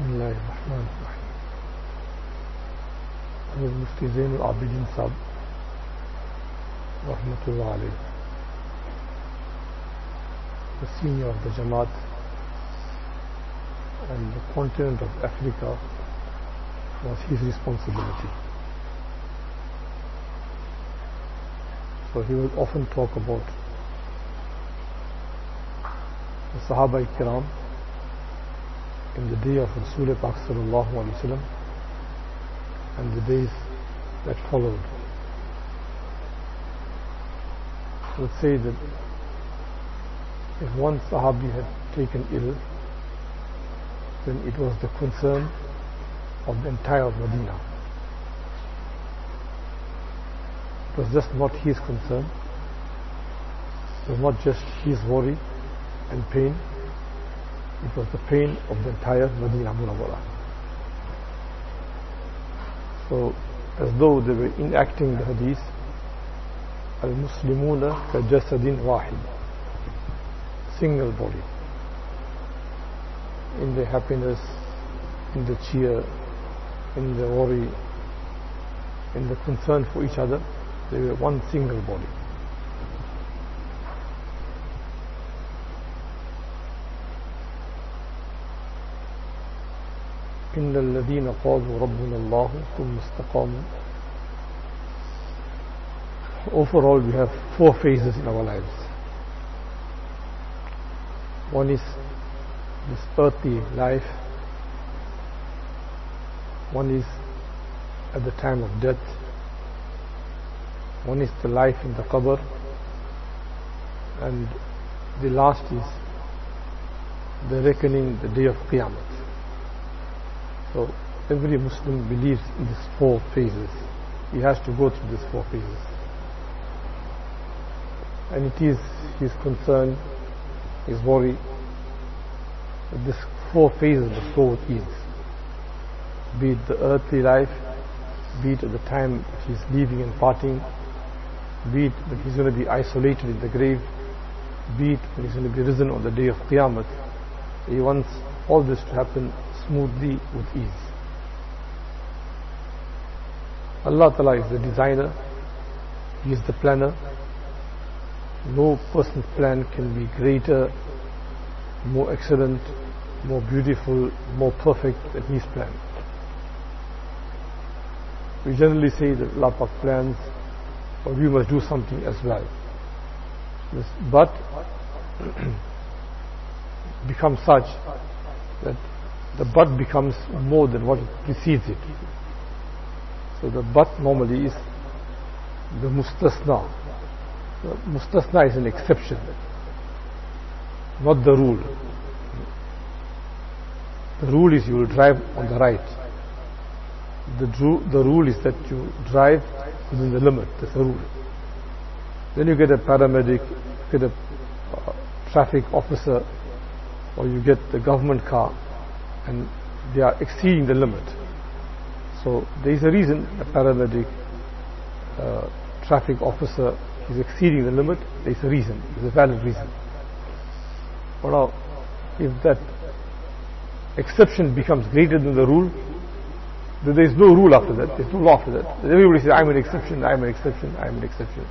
بسم الله الرحمن الرحيم. حضرت Mufti Zainul Abidin Sahab Rahmatullah alayhi, the senior of the Jamaat and the continent of Africa was his responsibility. So he would often talk about the Sahaba Kiram in the day of Rasul Pak sallallahu alaihi wasallam and the days that followed. I would say that if one Sahabi had taken ill, then it was the concern of the entire Medina. It was just not his concern. It was not just his worry and pain. It was the pain of the entire Medina Munawwara. So, as though they were enacting the hadith, Al-Muslimuna ka-jasadin wahid, single body. In the happiness, in the cheer, in the worry, in the concern for each other, they were one single body. إن الذين قالوا ربنا الله ثم استقاموا. Overall, we have four phases in our lives. One is this earthly life. One is at the time of death. One is the life in the qabr. And the last is the reckoning, the day of Qiyamah. So every Muslim believes in these four phases. He has to go through these four phases. And it is his concern, his worry, that these four phases must go with ease. Be it the earthly life, be it at the time he is leaving and parting, be it when he's going to be isolated in the grave, be it when he's going to be risen on the day of Qiyamah. He wants all this to happen smoothly with ease. Allah Ta'ala is the designer, He is the planner. No person's plan can be greater, more excellent, more beautiful, more perfect than His plan. We generally say that Allah Pak plans, or we must do something as well. But becomes such that the but becomes more than what precedes it. So the but normally is the mustasna. The mustasna is an exception, not the rule. The rule is you will drive on the right. The rule is that you drive within the limit. That's the rule. Then you get a paramedic, you get a traffic officer, or you get the government car, and they are exceeding the limit. So there is a reason a paramedic, traffic officer is exceeding the limit. There is a reason. There is a valid reason. But now, if that exception becomes greater than the rule, then there is no rule after that. There is no law after that. Everybody says, I'm an exception, I'm an exception, I'm an exception.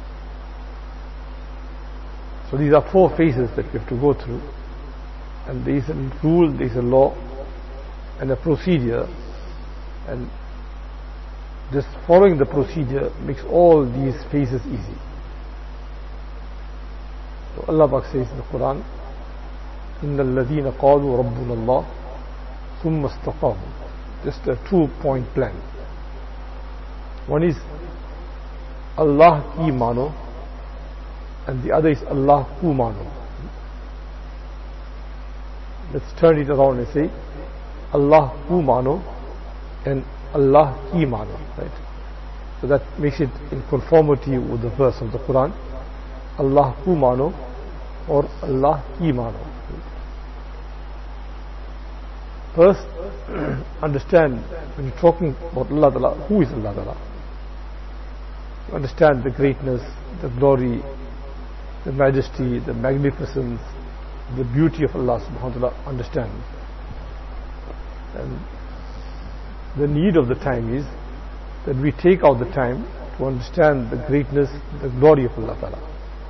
So these are four phases that we have to go through. And there is a rule, there is a law, and a procedure, and just following the procedure makes all these phases easy. So Allah Pak says in the Quran, إِنَّ الَّذِينَ قَالُوا رَبُّنَا اللَّهُ ثُمَّ اسْتَقَامُوا. Just a 2-point plan. One is Allah ki mano, and the other is Allah ku mano. Let's turn it around and say Allah ku mano and Allah ki mano, right? So that makes it in conformity with the verse of the Quran, Allah ku mano or Allah ki mano. First, understand when you're talking about Allah Ta'ala, who is Allah Ta'ala? Understand the greatness, the glory, the majesty, the magnificence, the beauty of Allah subhanahu wa ta'ala. Understand. And the need of the time is that we take out the time to understand the greatness, the glory of Allah Ta'ala.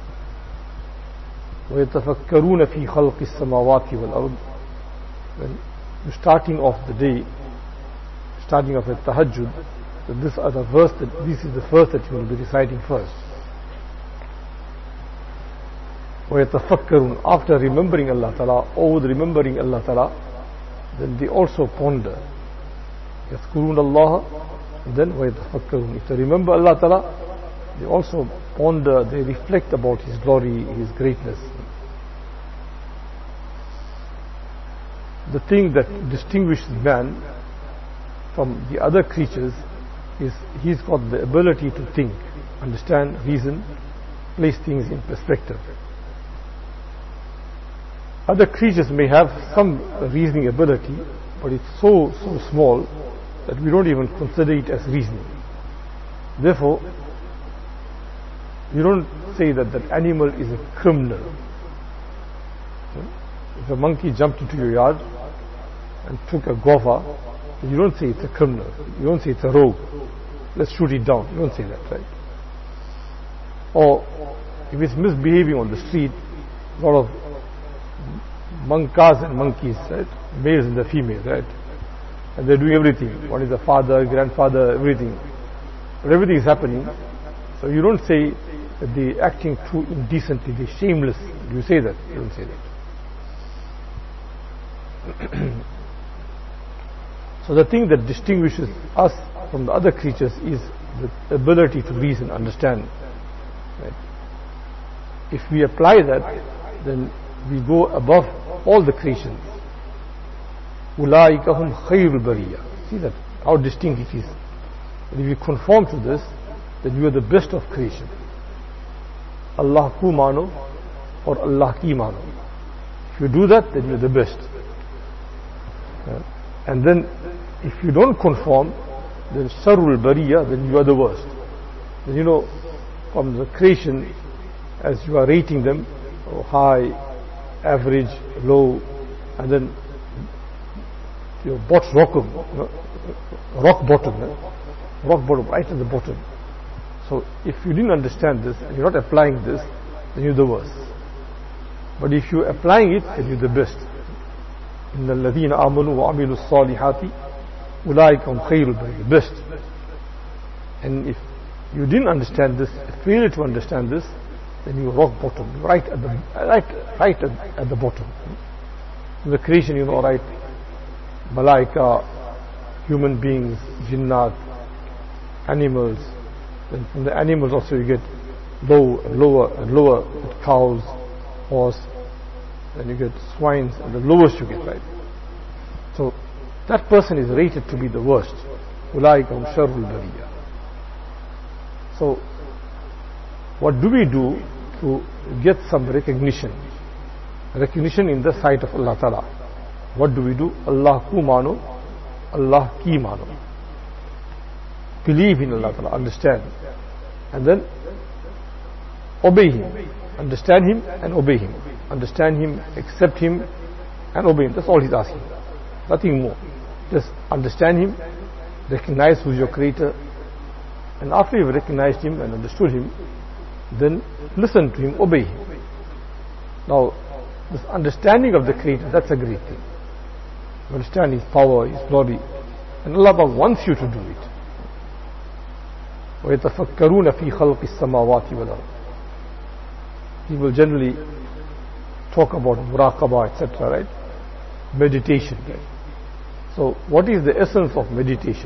وَيَتَفَكَّرُونَ فِي خَلْقِ السَّمَاوَاتِ وَالْأَرْضِ. When you're starting off the day, starting off at tahajjud, that this is the verse that you will be reciting first. وَيَتَفَكَّرُونَ. After remembering Allah Ta'ala, or remembering Allah Ta'ala, then they also ponder. يَذْكُرُونَ اللَّهَ. Then وَيَتَفَكَّرُونَ. If they remember Allah Ta'ala, they also ponder, they reflect about His glory, His greatness. The thing that distinguishes man from the other creatures is he's got the ability to think, understand, reason, place things in perspective. Other creatures may have some reasoning ability, but it's so small that we don't even consider it as reasoning. Therefore, you don't say that that animal is a criminal. If a monkey jumped into your yard and took a guava, you don't say it's a criminal. You don't say it's a rogue. Let's shoot it down. You don't say that, right? Or if it's misbehaving on the street, a lot of monkas and monkeys, right? Males and the females, right? And they're doing everything. One is the father, grandfather, everything. But everything is happening. So you don't say that they're acting too indecently, they're shameless. Do you say that? You don't say that. So the thing that distinguishes us from the other creatures is the ability to reason, understand. Right? If we apply that, then we go above all the creations. أُولَٰئِكَ هُمْ خَيْرُ الْبَرِيَّةِ. See that, how distinct it is. And if you conform to this, then you are the best of creation. Allah ku mano or Allah ki mano. If you do that, then you are the best. And then if you don't conform, then sharrul bariya, then you are the worst. Then you know, from the creation, as you are rating them, high, average, low, and then your rock bottom, right at the bottom. So if you didn't understand this and you're not applying this, then you're the worst. But if you're applying it, then you're the best. إِنَّ الَّذِينَ آمَنُوا وَعَمِلُوا الصَّالِحَاتِ أُولَٰئِكَ هُمْ خَيْرُ الْبَرِيَّةِ. Best. And if you didn't understand this, fail to understand this, then you rock bottom, right at the bottom. In the creation, you know, right? Malaika, human beings, jinnat, animals. Then from the animals also you get lower, cows, horse, then you get swines, and the lowest you get, right? So that person is rated to be the worst. أُولَٰئِكَ هُمْ شَرُّ الْبَرِيَّةِ. So what do we do to get some recognition in the sight of Allah Ta'ala? What do we do? Allah ku mano, Allah ki mano. Believe in Allah Ta'ala, understand, and then obey Him. Understand Him and obey Him. Understand Him, accept Him and obey Him. That's all He's asking. Nothing more. Just understand Him, recognize who's your Creator, and after you've recognized Him and understood Him, then listen to Him, obey Him. Now, this understanding of the Creator, that's a great thing. You understand His power, His glory, and Allah wants you to do it. وَيَتَفَكَّرُونَ فِي خَلْقِ السَّمَاوَاتِ وَالْأَرْضِ. People generally talk about muraqabah, etc., right? Meditation, right? So, what is the essence of meditation?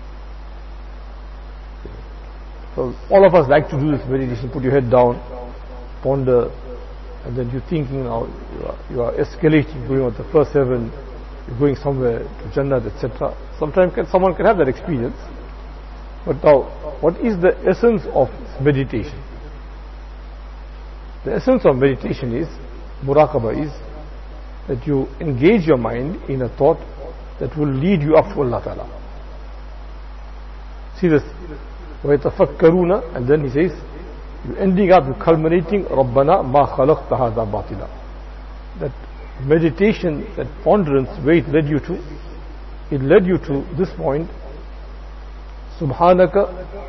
So, all of us like to do this meditation. Put your head down, ponder, and then you're thinking now, you are escalating, going on the first heaven, you're going somewhere to Jannah, etc. Sometimes someone can have that experience. But now, what is the essence of meditation? The essence of meditation is, muraqabah is, that you engage your mind in a thought that will lead you up to Allah Ta'ala. See this, وَيَتَفَكَّرُونَ, and then he says, you're ending up, you're culminating, رَبَّنَا مَا خَلَقْتَ هَذَا بَاطِلًا. That meditation, that ponderance, where it led you to, it led you to this point, Subhanaka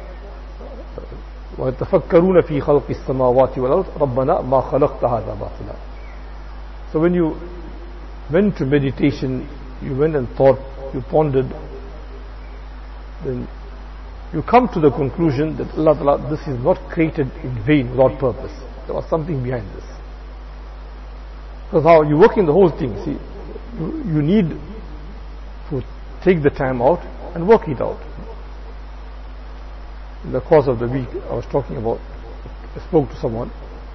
wa tafakkaruna fi khalqis samawati wal ard rabbana ma khalaqta hadha batila. So when you went to meditation, you went and thought, you pondered, then you come to the conclusion that Allah Ta'ala, this is not created in vain, without purpose. There was something behind this. Because how you work in the whole thing, see, you need to take the time out and work it out. In the course of the week, I was talking about, I spoke to someone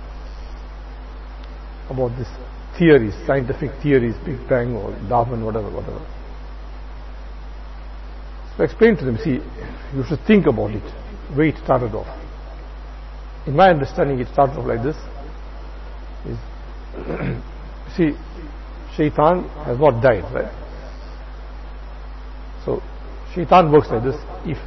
about this theories, scientific theories, Big Bang or Darwin, whatever. So I explained to them, see, you should think about it, the way it started off. In my understanding, it started off like this. See, Shaitan has not died, right? So, Shaitan works like this. If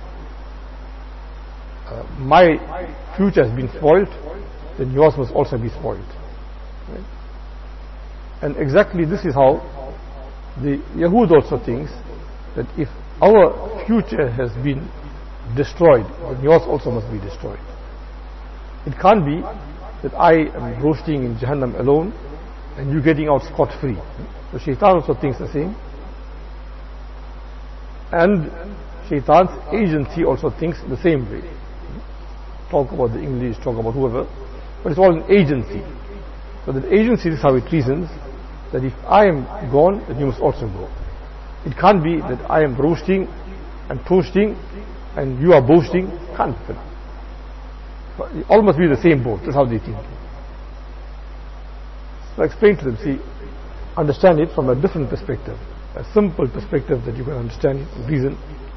my future has been spoiled, then yours must also be spoiled. Right? And exactly this is how the Yahud also thinks, that if our future has been destroyed, then yours also must be destroyed. It can't be that I am roasting in Jahannam alone and you getting out scot-free. So Shaitan also thinks the same. And Shaitan's agency also thinks the same way. Talk about the English, talk about whoever, but it's all an agency. So the agency is how it reasons, that if I am gone, then you must also go. It can't be that I am roasting and toasting and you are boasting. Can't be. It all must be the same boat. That's how they think. So I explained to them, see, understand it from a different perspective, a simple perspective that you can understand and reason.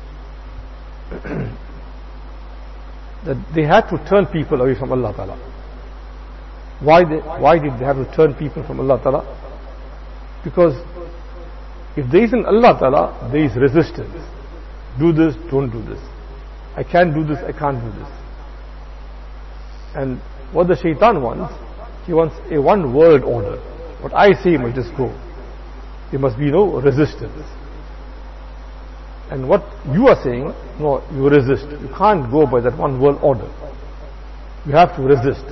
That they had to turn people away from Allah Ta'ala. Why did they have to turn people from Allah Ta'ala? Because if there is an Allah Ta'ala, there is resistance. Do this, don't do this. I can't do this, I can't do this. And what the Shaitan wants, he wants a one world order. What I say must just go. There must be no resistance. And what you are saying, no, you resist. You can't go by that one world order. You have to resist.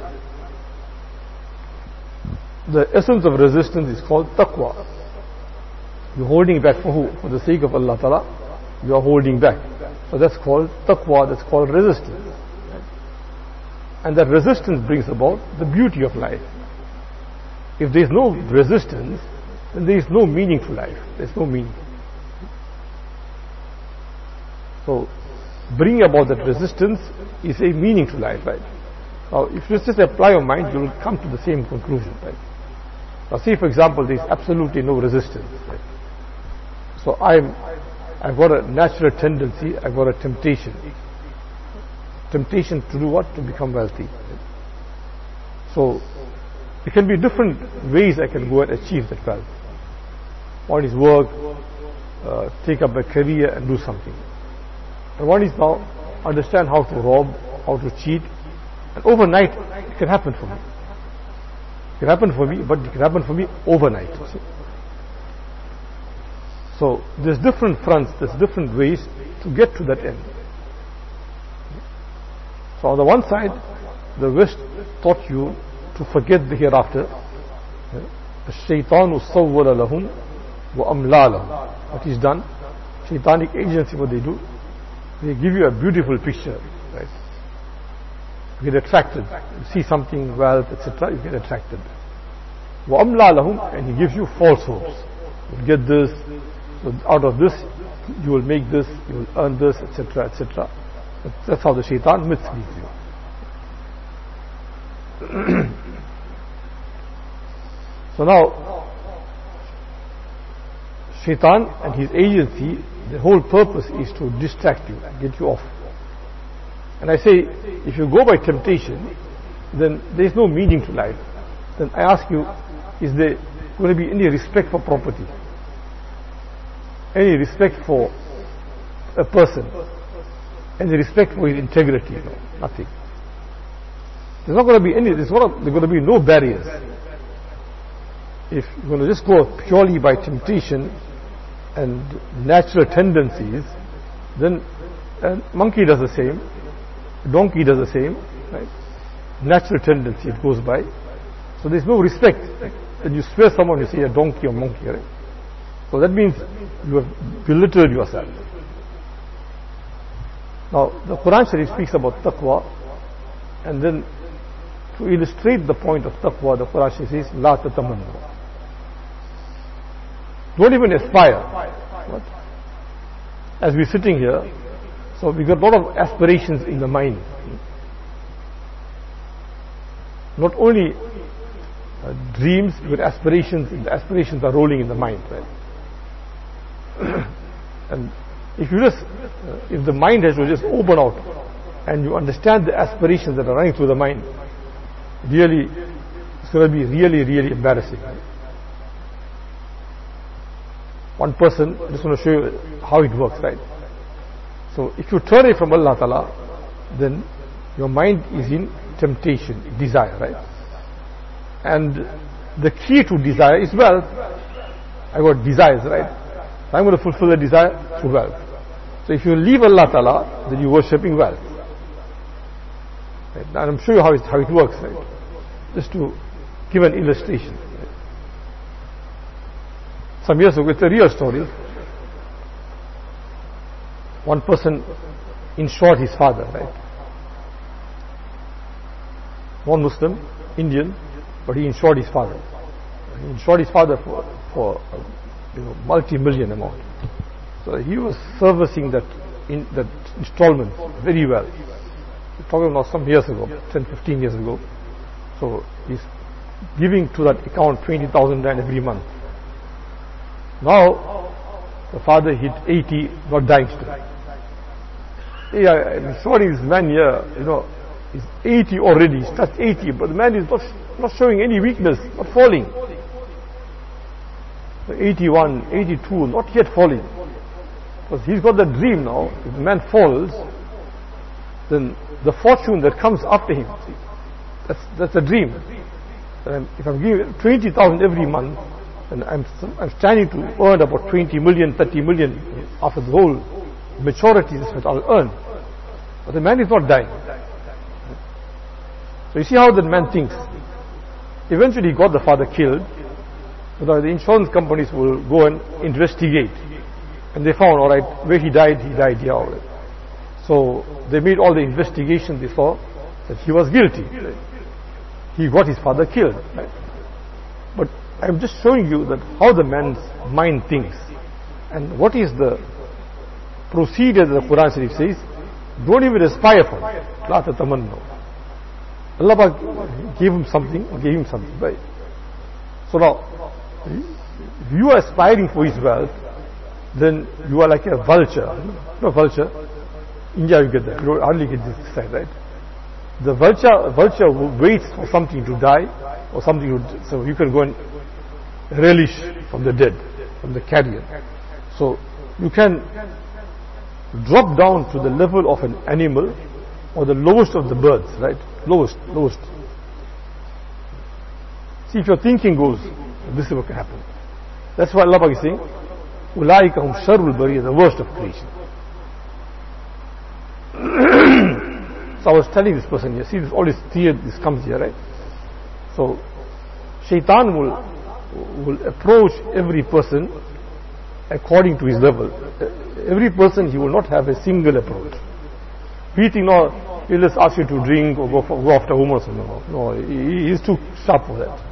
The essence of resistance is called taqwa. You're holding back for who? For the sake of Allah Ta'ala, you are holding back. So that's called taqwa, that's called resistance. And that resistance brings about the beauty of life. If there is no resistance, then there is no meaning to life. There is no meaning. So, bringing about that resistance is a meaning to life, right? Now, if you just apply your mind, you will come to the same conclusion, right? Now, say for example, there is absolutely no resistance, right? So, I've got a natural tendency, I've got a temptation. Temptation to do what? To become wealthy. So, there can be different ways I can go and achieve that wealth. One is work, take up a career and do something. And one is now understand how to rob, how to cheat, and overnight it can happen for me. It can happen for me, but it can happen for me overnight. See? So there's different fronts, there's different ways to get to that end. So on the one side, the West taught you to forget the hereafter. الشيطان صور لهم وأملى لهم. What is done? Shaitanic agency, what they do? They give you a beautiful picture, right? You get attracted. You see something, wealth, etc. You get attracted. وأملى لهم, and he gives you false hopes. You'll get this. So out of this, you will make this. You will earn this, etc., etc. That's how the Shaitan misleads you. So now, Shaitan and his agency, the whole purpose is to distract you, get you off. And I say, if you go by temptation, then there is no meaning to life. Then I ask you, is there going to be any respect for property? Any respect for a person? Any respect for his integrity? No, nothing. There's not going to be any, there's going to be no barriers. If you're going to just go purely by temptation, and natural tendencies, then a monkey does the same, a donkey does the same, right? Natural tendency it goes by. So there is no respect. When you swear someone, you say a donkey or monkey, right? So that means you have belittled yourself. Now the Quran Sharif speaks about taqwa, and then to illustrate the point of taqwa, the Quran Sharif says, La tatamannu. Don't even aspire. What? As we're sitting here, so we got a lot of aspirations in the mind. Not only dreams, but aspirations. The aspirations are rolling in the mind, right? And if you just, if the mind has to just open out, and you understand the aspirations that are running through the mind, really, it's going to be really, really embarrassing. One person, I just want to show you how it works, right? So if you turn away from Allah Ta'ala, then your mind is in temptation, desire, right? And the key to desire is wealth. I got desires, right? I'm going to fulfill the desire through wealth. So if you leave Allah Ta'ala, then you're worshipping wealth. Right? And I'm showing you how it works, right? Just to give an illustration. Right? Some years ago, it's a real story. One person insured his father, right? Non-Muslim, Indian, but he insured his father. He insured his father for multi-million amount. So he was servicing that installment very well. We're talking about some years ago, 10, 15 years ago. So he's giving to that account 20,000 rand every month. Now the father hit 80, not dying still. I'm sorry, this man here, he's 80 already, he's touched 80, but the man is not showing any weakness, not falling. 81, 82, not yet falling. Because he's got the dream now, if the man falls, then the fortune that comes after him, that's the dream. If I'm giving 20,000 every month, and I'm standing to earn about 20 million, 30 million after the whole maturity, is what I'll earn. But the man is not dying. So you see how the man thinks. Eventually he got the father killed. The insurance companies will go and investigate. And they found, alright, where he died here already. So they made all the investigation, they saw that he was guilty. He got his father killed. But I'm just showing you that how the man's mind thinks. And what is the procedure that the Quran Sharif says? Don't even aspire for it. La tatamannu. Allah gave him something, right? So now, if you are aspiring for his wealth, then you are like a vulture. No vulture. India you get that. You don't hardly get this side, right? The vulture waits for something to die, or something so you can go and relish from the dead, from the carrion. So you can drop down to the level of an animal, or the lowest of the birds, right? Lowest. See, if your thinking goes, this is what can happen. That's why Allah is saying, Ulaika hum sharrul bariyah, the worst of creation. So I was telling this person here, see this, all this fear, this comes here, right? So Shaitan will approach every person according to his level. Every person, he will not have a single approach. We think, no, he'll just ask you to drink or go after women or something. No, he is too sharp for that.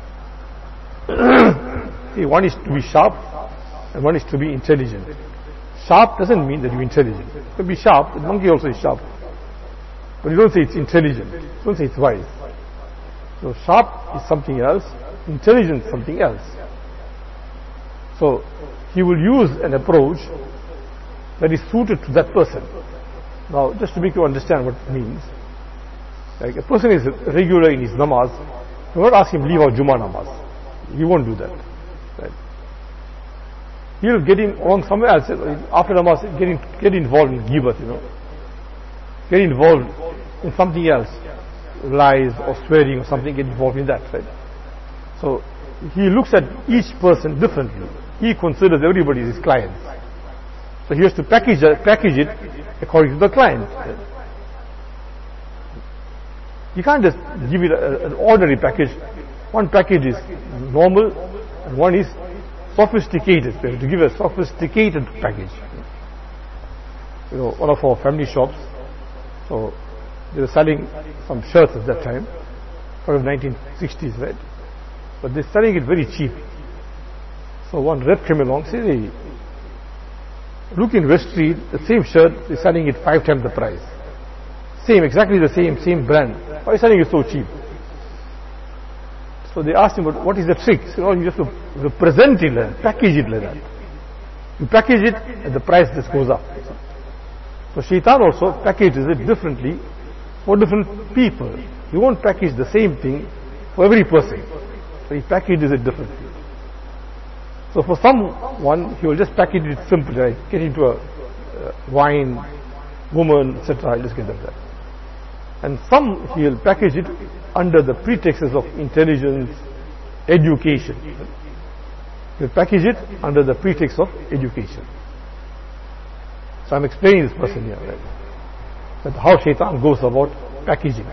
See, one is to be sharp and one is to be intelligent. Sharp doesn't mean that you're intelligent. You can be sharp, the monkey also is sharp. But you don't say it's intelligent, you don't say it's wise. So sharp is something else, intelligent is something else. So he will use an approach that is suited to that person. Now, just to make you understand what it means, like a person is regular in his namaz, you will not ask him leave out Jummah namaz. He won't do that. Right? He'll get in along somewhere else after namaz, get involved in ghibat, get involved in something else, lies or swearing or something, get involved in that. Right? So he looks at each person differently. he considers everybody as his clients. So he has to package it according to the client. You can't just give it an ordinary package. One package is normal and one is sophisticated. We have to give a sophisticated package. You know, one of our family shops, so they were selling some shirts at that time, sort of 1960s, right? But they're selling it very cheap. So one rep came along, said, hey, look in West Street, the same shirt, they're selling it 5 times the price. Same, exactly the same brand. Why are you selling it so cheap? So they asked him, what is the trick? He said, oh, you have to present it like that, package it like that. You package it and the price just goes up. So Shaitan also packages it differently for different people. He won't package the same thing for every person. So he packages it differently. So for someone, he will just package it simply, like get into a wine, woman, etc. He'll just get them that. And some he'll package it under the pretexts of intelligence, education. He'll package it under the pretext of education. So I'm explaining this person here, right? That how Shaitan goes about packaging.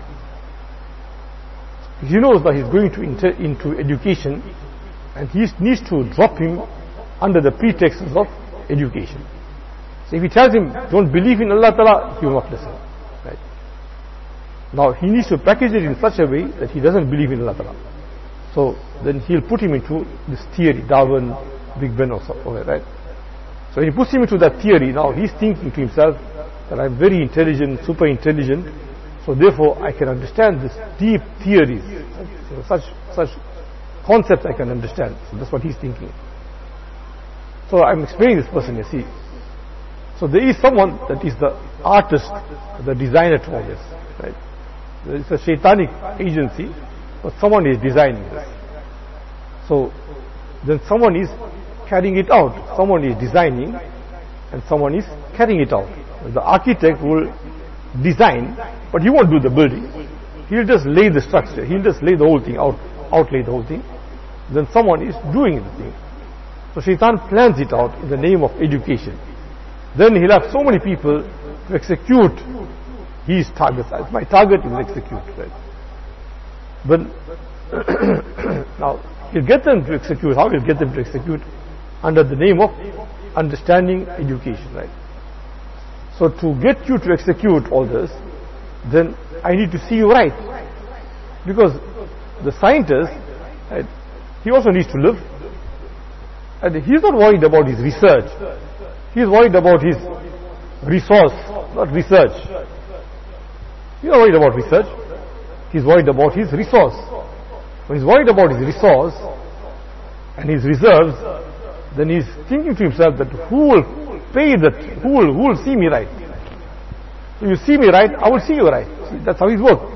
He knows that he's going into education, and he needs to drop him under the pretexts of education. So if he tells him, don't believe in Allah Ta'ala, he will not listen. Right? Now he needs to package it in such a way that he doesn't believe in Allah Ta'ala. So then he'll put him into this theory, Darwin, Big Ben or something, right? So when he puts him into that theory, now he's thinking to himself that I'm very intelligent, super intelligent, so therefore I can understand this deep theories, such concepts I can understand. So that's what he's thinking. So I'm explaining this person, you see. So there is someone that is the artist, the designer to all this, right? It's a shaitanic agency, but someone is designing this. So then someone is carrying it out. Someone is designing and someone is carrying it out. The architect will design, but he won't do the building. He'll just lay the structure. He'll just lay the whole thing out, outlay the whole thing. Then someone is doing the thing. So Shaitan plans it out in the name of education. Then he'll have so many people to execute his targets. My target is execute, right? But now he'll get them to execute. How he'll get them to execute? Under the name of understanding education, right? So to get you to execute all this, then I need to see you right. Because the scientist, right, he also needs to live. And he's not worried about his research. He's worried about his resource, not research. He's not worried about research. He's worried about his resource. When he's worried about his resource and his reserves, then he's thinking to himself that who will pay that, who will see me right? So you see me right, I will see you right. See, that's how it works.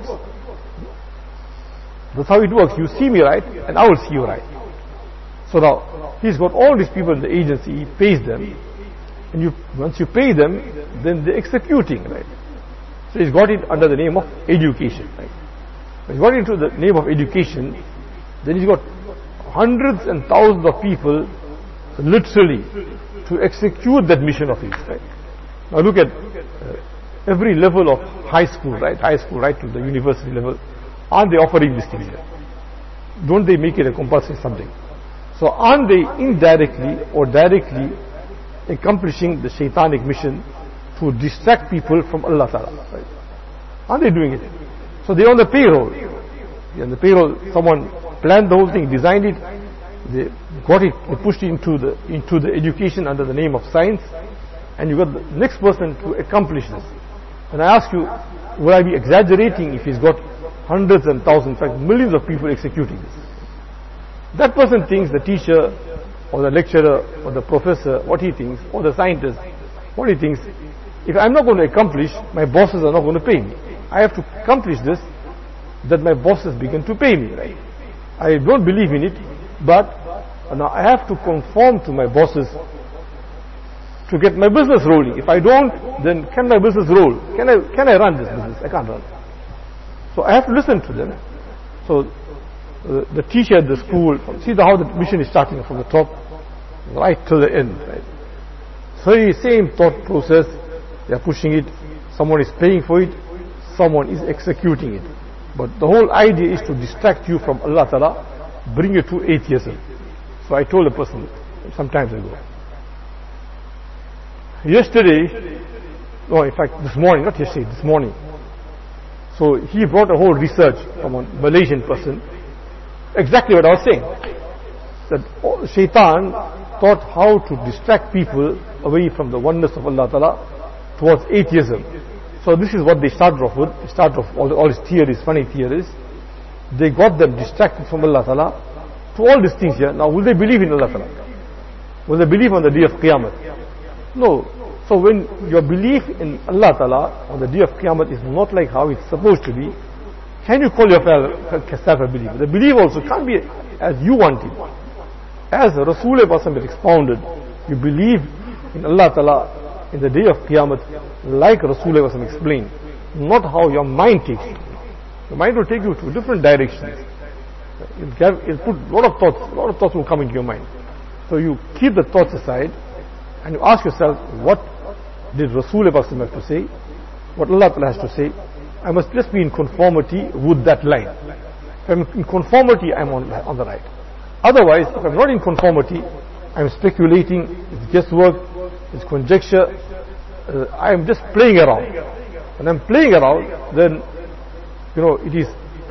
That's how it works. You see me right, and I will see you right. So now, he's got all these people in the agency, he pays them, and once you pay them, then they're executing, right? So he's got it under the name of education, right? When he's got into the name of education, then he's got hundreds and thousands of people literally to execute that mission of his, right? Now look at every level of high school, right? High school, right to the university level. Aren't they offering this thing here? Don't they make it a compulsory subject? So aren't they indirectly or directly accomplishing the shaitanic mission to distract people from Allah Ta'ala, right? Aren't they doing it? So they're on the payroll. They're on the payroll. Someone planned the whole thing, designed it, they got it, they pushed it into the education under the name of science, and you got the next person to accomplish this. And I ask you, would I be exaggerating if he's got hundreds and thousands, in fact millions of people executing this? That person thinks, the teacher or the lecturer or the professor, what he thinks, or the scientist, what he thinks, if I'm not going to accomplish, my bosses are not going to pay me. I have to accomplish this, that my bosses begin to pay me, right? I don't believe in it, but now I have to conform to my bosses to get my business rolling. If I don't, then can my business roll? Can I run this business? I can't run. So I have to listen to them. So the teacher at the school, see how the mission is starting from the top. right till the end. Right? So the same thought process, they are pushing it, someone is paying for it, someone is executing it. But the whole idea is to distract you from Allah Ta'ala, bring you to atheism. So I told a person some time ago. Yesterday, no, in fact this morning, not yesterday, this morning. So he brought a whole research from a Malaysian person, exactly what I was saying. That Shaitan taught how to distract people away from the oneness of Allah Ta'ala towards atheism. So this is what they started off with. They started off all his theories, funny theories. They got them distracted from Allah Ta'ala to all these things here. Now will they believe in Allah Ta'ala? Will they believe on the day of Qiyamah? No. So when your belief in Allah Ta'ala on the day of Qiyamah is not like how it's supposed to be, can you call yourself a believer? The belief also can't be as you want it. As Rasulullah had expounded, you believe in Allah Ta'ala in the day of Qiyamah like Rasulullah explained, not how your mind takes you. The mind will take you to different directions. It'll put a lot of thoughts will come into your mind. So you keep the thoughts aside and you ask yourself, what did Rasulullah have to say? What Allah Ta'ala has to say? I must just be in conformity with that line. If I'm in conformity, I'm on the right. Otherwise, if I'm not in conformity, I'm speculating, it's guesswork, it's conjecture, I'm just playing around. When I'm playing around, then, it is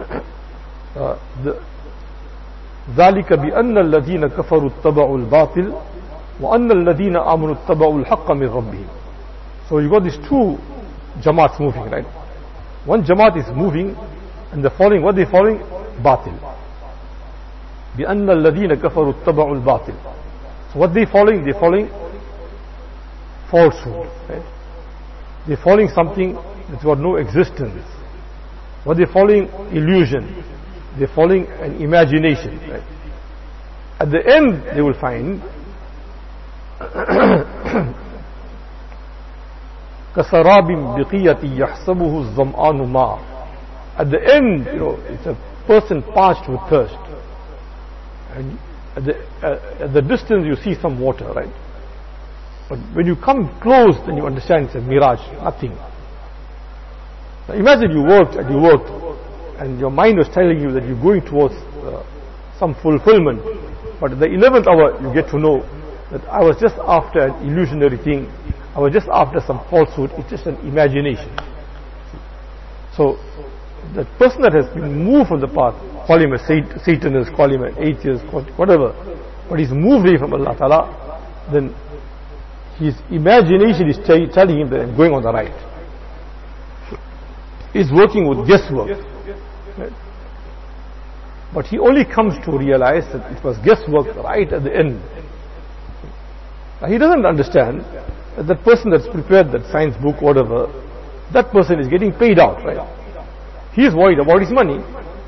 ذَلِكَ بِأَنَّ الَّذِينَ كَفَرُوا اتَّبَعُوا الْبَاطِلِ وَأَنَّ الَّذِينَ آمَنُوا اتَّبَعُوا الْحَقَّ مِنْ رَبِّهِمْ. So you got these two jamaats moving, right? One jamaat is moving, and they're following, what they're following? Batil. بِأَنَّ الَّذِينَ كَفَرُوا اتَّبَعُوا الْبَاطِلِ. So what they're following? They're following falsehood, right? They're following something that's got no existence. What they're following? Illusion. They're following an imagination, right? At the end, they will find كَسَرَابٍ بِقِيَّةٍ يَحْسَبُهُ الظَّمْآنُ مَاءً. At the end, it's a person parched with thirst. And at the distance you see some water, right? But when you come close, then you understand it's a mirage, nothing. Now imagine you worked, and your mind was telling you that you're going towards some fulfillment. But at the 11th hour, you get to know that I was just after an illusionary thing. I was just after some falsehood. It's just an imagination. So, the person that has been moved from the path, call him a Satanist, call him an atheist, whatever, but he's moved away from Allah Ta'ala, then his imagination is telling him that I'm going on the right. He's working with guesswork. Right? But he only comes to realize that it was guesswork right at the end. Now he doesn't understand that the person that's prepared that science book, whatever, that person is getting paid out, right? He is worried about his money.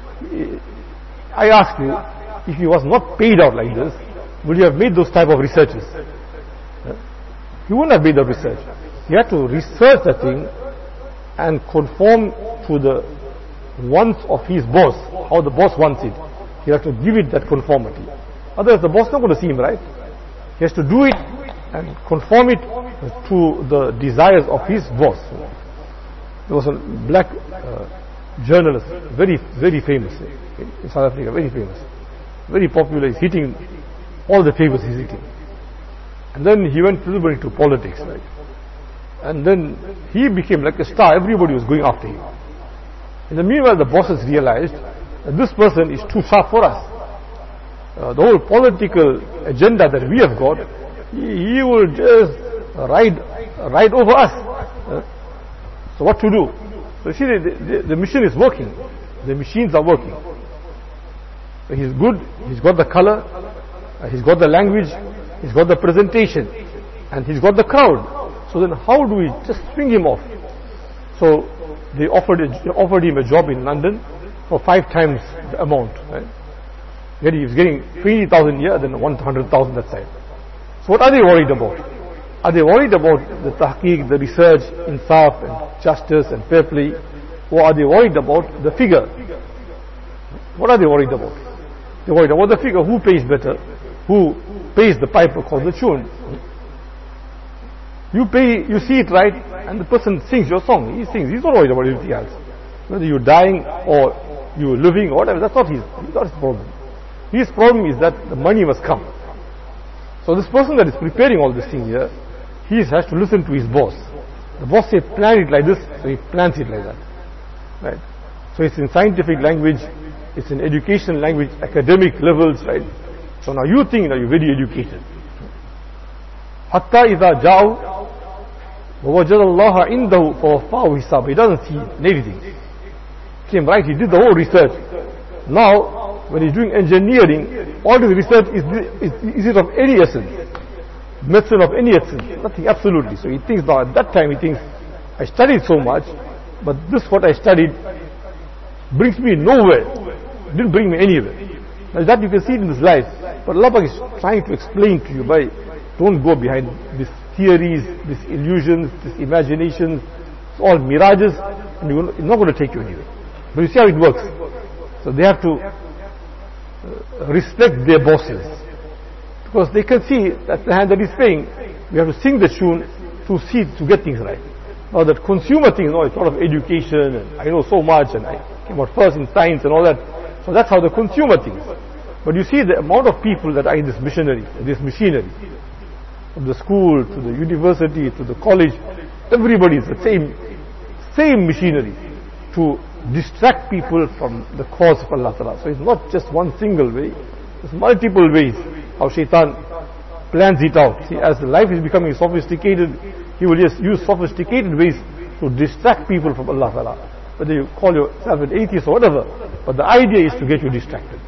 I ask you, if he was not paid out like this, would you have made those type of researches? He wouldn't have made the research. He had to research the thing and conform to the wants of his boss, how the boss wants it. He has to give it that conformity. Otherwise the boss is not going to see him, right? He has to do it and conform it to the desires of his boss. There was a black journalist, very, very famous in South Africa, very famous, very popular. He's hitting all the papers, he's hitting. And then he went a little bit into politics, right? And then he became like a star. Everybody was going after him. In the meanwhile, the bosses realized that this person is too sharp for us. The whole political agenda that we have got, he will just ride over us. So what to do? So see, the machine is working. The machines are working. So he's good. He's got the color. He's got the language. He's got the presentation. And he's got the crowd. So then how do we just swing him off? So they offered him a job in London for 5 times the amount. Right? He was getting 20,000 a year, then 100,000 that side. So what are they worried about? Are they worried about the tahqiq, the research, insaf and justice and fair play? Or are they worried about the figure? What are they worried about? They're worried about the figure. Who pays better? who pays the piper called the tune. You see it right, and the person sings your song. He sings. He's not worried about anything else. Whether you're dying or you're living or whatever, that's not his problem. His problem is that the money must come. So this person that is preparing all this thing here, he has to listen to his boss. The boss says, plan it like this, so he plans it like that. Right? So it's in scientific language, it's in education language, academic levels, right? So now you think that you're very educated. Hatta idha ja'u وَوَجَدَ اللَّهَ عِنْدَهُ فَوَفَّاهُ حِسَابًا. He doesn't see anything. Came right, he did the whole research. Now, when he's doing engineering, all his research is it of any essence? Medicine of any essence? Nothing, absolutely. So he thinks now, at that time he thinks, I studied so much, but this what I studied brings me nowhere. Didn't bring me anywhere. Now that you can see it in this life. But Allah is trying to explain to you by, don't go behind these theories, these illusions, these imaginations. It's all mirages, and it's not going to take you anywhere. But you see how it works. So they have to respect their bosses, because they can see that the hand that is paying, we have to sing the tune to get things right. Now that consumer thing, it's a lot of education, and I know so much, and I came out first in science and all that. So that's how the consumer thinks. But you see the amount of people that are in this machinery, from the school to the university to the college, everybody is the same machinery to distract people from the cause of Allah Ta'ala. So it's not just one single way, there's multiple ways how shaitan plans it out. See, as the life is becoming sophisticated, he will just use sophisticated ways to distract people from Allah Ta'ala. Whether you call yourself an atheist or whatever, but the idea is to get you distracted.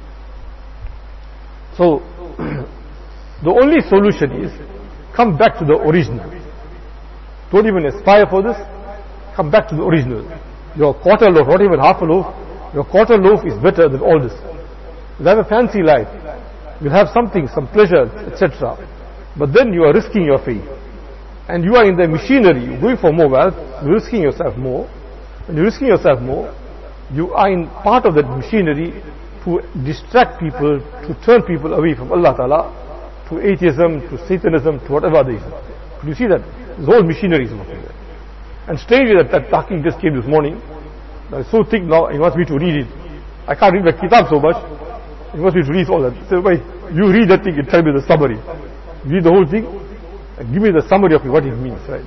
So the only solution is, come back to the original. Don't even aspire for this, come back to the original. Your quarter loaf, not even half a loaf, your quarter loaf is better than all this. You'll have a fancy life, you'll have something, some pleasure, etc. But then you are risking your faith. And you are in the machinery, you're going for more wealth, you're risking yourself more. When you're risking yourself more, you are in part of that machinery to distract people, to turn people away from Allah Ta'ala, to atheism, to Satanism, to whatever there is. You see that? This whole machinery is working there. And strangely that talking just came this morning. It's so thick now, he wants me to read it. I can't read the kitab so much. He wants me to read all that. So you read that thing and tell me the summary. Read the whole thing and give me the summary of what it means, right?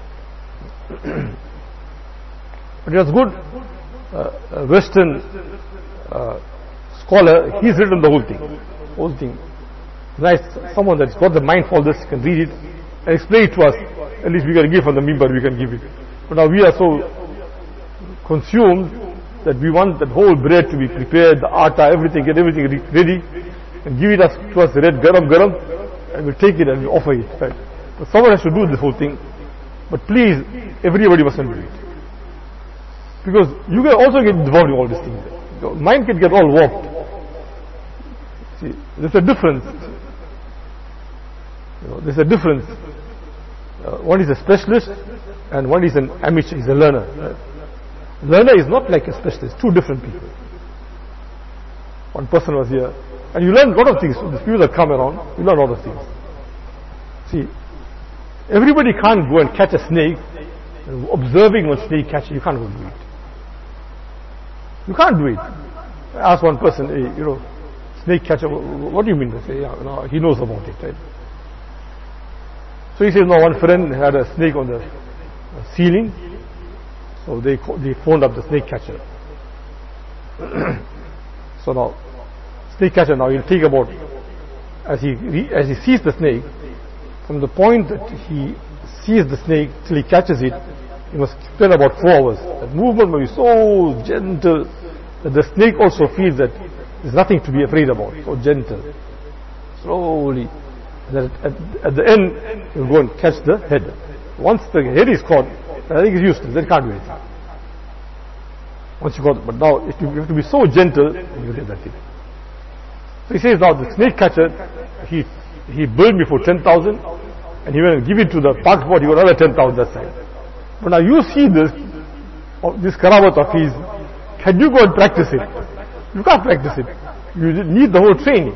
But it was good. A Western scholar, he's written the whole thing. Nice, someone that's got the mind for this can read it and explain it to us. At least we can give from the mimbar, we can give it. But now we are so consumed that we want that whole bread to be prepared, the atta, everything, get everything ready, and give it to us red garam, and we'll take it and we'll offer it. Right? But someone has to do this whole thing. But please, everybody mustn't do it. Because you can also get involved in all these things. Your mind can get all warped. See, there's a difference. There's a difference. One is a specialist and one is an amateur, is a learner. Learner is not like a specialist, two different people. One person was here, and you learn a lot of things. The people that come around, you learn a lot of things. See, everybody can't go and catch a snake, and observing one snake catch it, you can't go do it. You can't do it. I asked one person, hey, snake catcher, what do you mean? They say, yeah, no, he knows about it, right? So he says, no, one friend had a snake on the ceiling, so they phoned up the snake catcher. So now, snake catcher now, he'll take about, as he sees the snake, from the point that he sees the snake till he catches it, he must spend about 4 hours. That movement will be so gentle that the snake also feels that there's nothing to be afraid about. So gentle. Slowly. That at the end, he'll go and catch the head. Once the head is caught, I think it's useless. Then can't do anything. Once you got it. But now, you have to be so gentle, you get that thing. So he says now, the snake catcher, he billed me for 10,000, and he went and give it to the park board, he got another 10,000 that side. But now you see this karamat of his, can you go and practice it? You can't practice it. You need the whole training.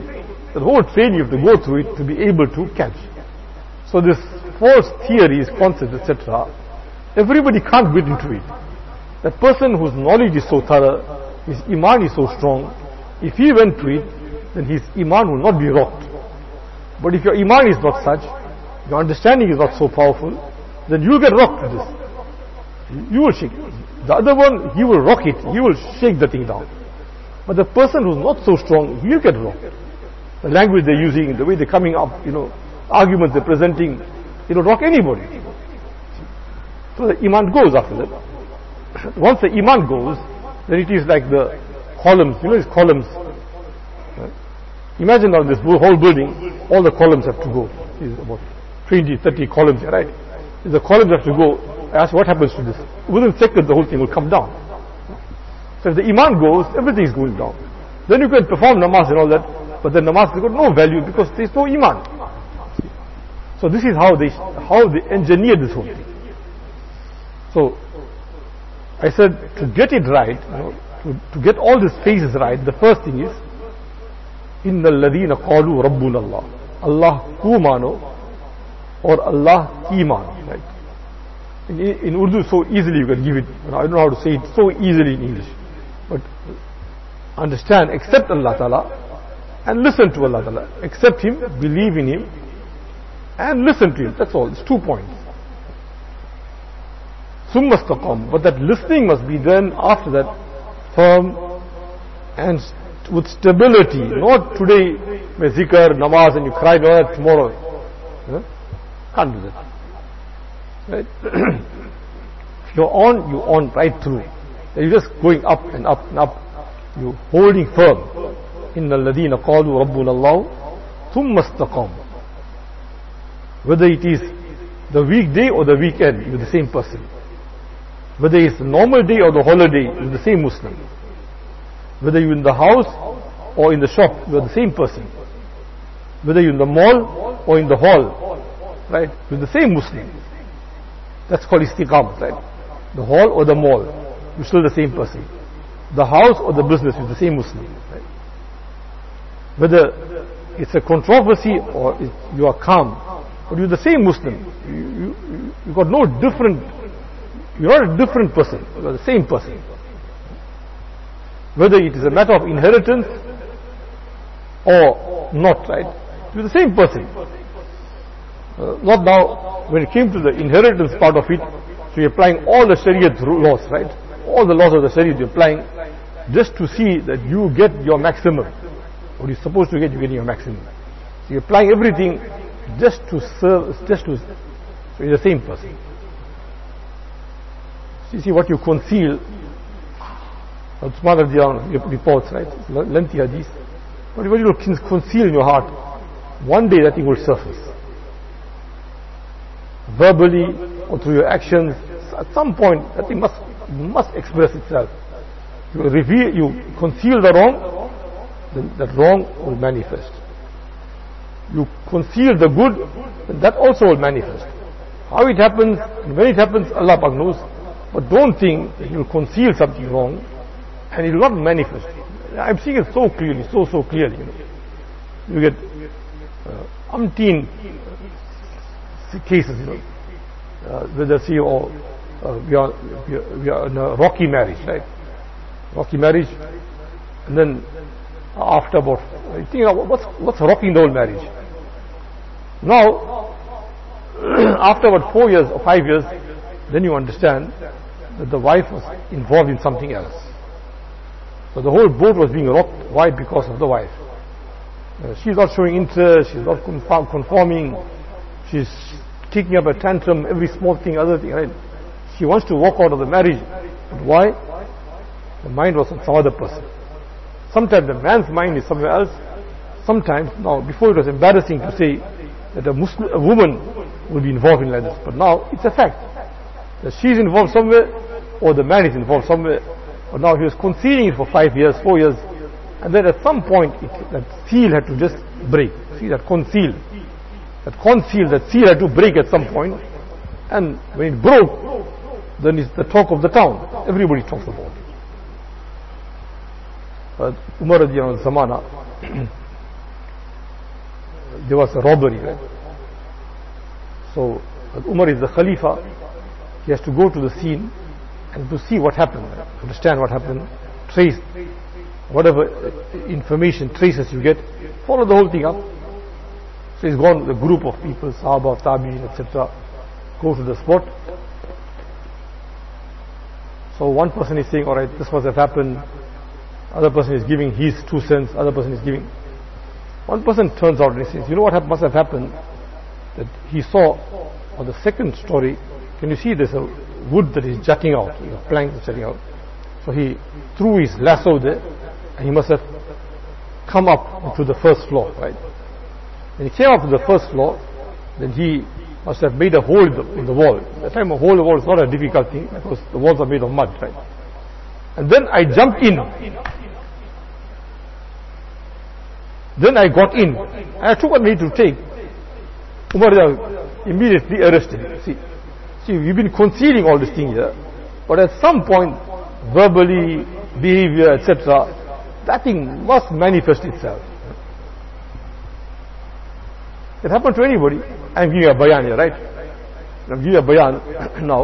The whole train you have to go through it to be able to catch. So this false theories, concepts, etc., everybody can't get into it. That person whose knowledge is so thorough, his iman is so strong, if he went to it, then his iman will not be rocked. But if your iman is not such, your understanding is not so powerful, then you will get rocked with this. You will shake. The other one, he will rock it, he will shake the thing down. But the person who's not so strong, he'll get rocked. The language they're using, the way they're coming up, arguments they're presenting, it'll rock anybody. So the iman goes after that. Once the iman goes, then it is like the columns, these columns. Imagine now this whole building, all the columns have to go. It's about 20, 30 columns here, right? If the columns have to go, I ask what happens to this? Within seconds the whole thing will come down. So if the iman goes, everything is going down. Then you can perform namaz and all that, but the namaz has got no value because there is no iman. So this is how they engineer this whole thing. So I said, to get it right, to get all these phases right, the first thing is, Inna alladhina qalu rabbuna Allah. Allah ku mano, or Allah ki mano. Right? In Urdu, so easily you can give it. I don't know how to say it so easily in English. But understand, accept Allah Ta'ala and listen to Allah Ta'ala. Accept Him, believe in Him, and listen to Him. That's all. It's 2 points. Summa istaqam. But that listening must be done after that firm and with stability. Not today, may zikr, namaz, and you cry no, tomorrow. Can't do that. Right? If you're on right through. You're just going up and up and up. You're holding firm. Inna alladhina qalu rabbuna Allah thumma istaqam. Whether it is the weekday or the weekend, you're the same person. Whether it's the normal day or the holiday, you're the same Muslim. Whether you're in the house or in the shop, you're the same person. Whether you're in the mall or in the hall, right? You're the same Muslim. That's called istiqamah, right? The hall or the mall, you're still the same person. The house or the business, you're the same Muslim, right? Whether it's a controversy or you are calm, but you're the same Muslim. You got no different. You're not a different person. You're the same person. Whether it is a matter of inheritance or not, right? You're the same person. Not now, when it came to the inheritance part of it, so you're applying all the Sharia laws, right? All the laws of the Sharia you're applying just to see that you get your maximum. What you're supposed to get, you're getting your maximum. So you're applying everything just to serve, so you're the same person. So you see what you conceal. Uthman radiallahu reports, right? It's lengthy hadith. What you conceal in your heart, one day that thing will surface. Verbally or through your actions, at some point that thing must express itself. You conceal the wrong, then that wrong will manifest. You conceal the good, then that also will manifest. How it happens, and when it happens, Allah Pak knows. But don't think that you will conceal something wrong and it will not manifest. I'm seeing it so clearly, so clearly. You get umpteen cases, whether see or we are in a rocky marriage, right? Rocky marriage, and then after about, I think what's rocking the whole marriage? Now, after about 4 years or 5 years, then you understand that the wife was involved in something else. So the whole boat was being rocked. Why? Because of the wife. She's not showing interest, she's not conforming, she's kicking up a tantrum, every small thing, other thing, right? She wants to walk out of the marriage. But why? The mind was on some other person. Sometimes the man's mind is somewhere else. Sometimes, now before it was embarrassing to say that a woman will be involved in like this, but now it's a fact that she's involved somewhere or the man is involved somewhere. But now he was concealing it for 5 years, 4 years, and then at some point that seal had to just break. See, that seal had to break at some point, and when it broke, then it's the talk of the town. Everybody talks about it. Umar radiallahu anhu zamana, there was a robbery, right? So Umar is the Khalifa. He has to go to the scene and to see what happened, understand what happened, trace whatever information, traces you get, follow the whole thing up. So he's gone with a group of people, Sahaba, Tabi'in, etc. Go to the spot. So one person is saying, alright, this must have happened. Other person is giving his 2 cents. Other person is giving. One person turns out and he says, you know what must have happened? That he saw on the second story, can you see there's a wood that is jutting out, a plank that's jutting out. So he threw his lasso there and he must have come up to the first floor, right? When he came up to the first floor, then he must have made a hole in the wall. At that time a hole in the wall is not a difficult thing because the walls are made of mud, right? And then I jumped in. Then I got in. I took what I need to take. Umar immediately arrested. See, we've been concealing all this thing here, but at some point, verbally, behavior, etc., that thing must manifest itself. It happened to anybody. I'm giving a bayan here, right? I'm giving a bayan now.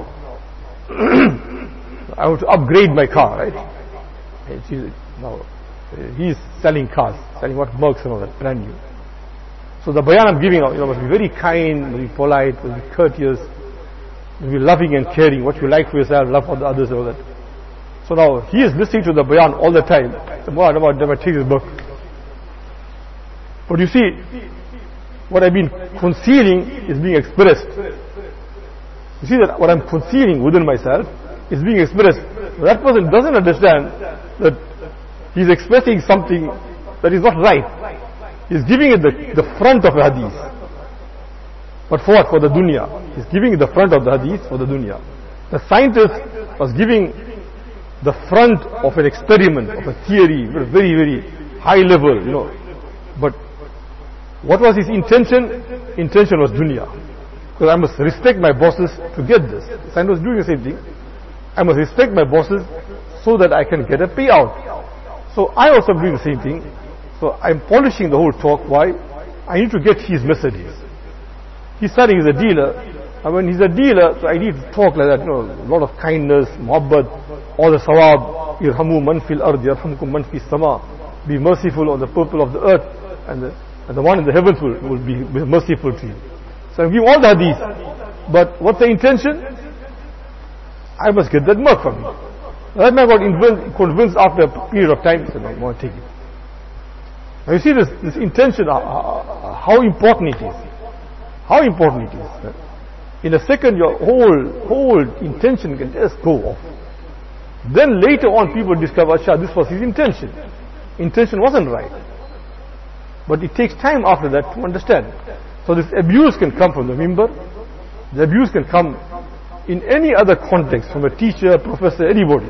I want to upgrade my car, right? Now, he's selling cars, selling what Mercs and all that, brand new. So the bayan I'm giving out, must be very kind, must be polite, must be courteous, must be loving and caring. What you like for yourself, love for the others, and all that. So now he is listening to the bayan all the time. So, never take his book. But you see, what I've been concealing is being expressed. You see that what I'm concealing within myself is being expressed. That person doesn't understand that he's expressing something that is not right. He's giving it the front of a hadith. But for what? For the dunya. He's giving it the front of the hadith for the dunya. The scientist was giving the front of an experiment, of a theory, very, very high level, But what was his intention? Intention was dunya. Because I must respect my bosses to get this. The scientist was doing the same thing. I must respect my bosses so that I can get a payout. So I also am doing the same thing. So I'm polishing the whole talk. Why? I need to get his messages. He's starting as a dealer. And when he's a dealer, so I need to talk like that, a lot of kindness, muhabbat, all the sawab, irhamu man fil ard, yarhamkum man fis sama. Be merciful on the people of the earth, and the one in the heavens will be merciful to you. So I'm giving all the hadith. But what's the intention? I must get that mark from him. That man got convinced after a period of time. He said, no, I want to take it. Now you see this intention, how important it is. How important it is. In a second, your whole intention can just go off. Then later on, people discover, this was his intention. Intention wasn't right. But it takes time after that to understand. So this abuse can come from the mimbar. The abuse can come in any other context, from a teacher, professor, anybody.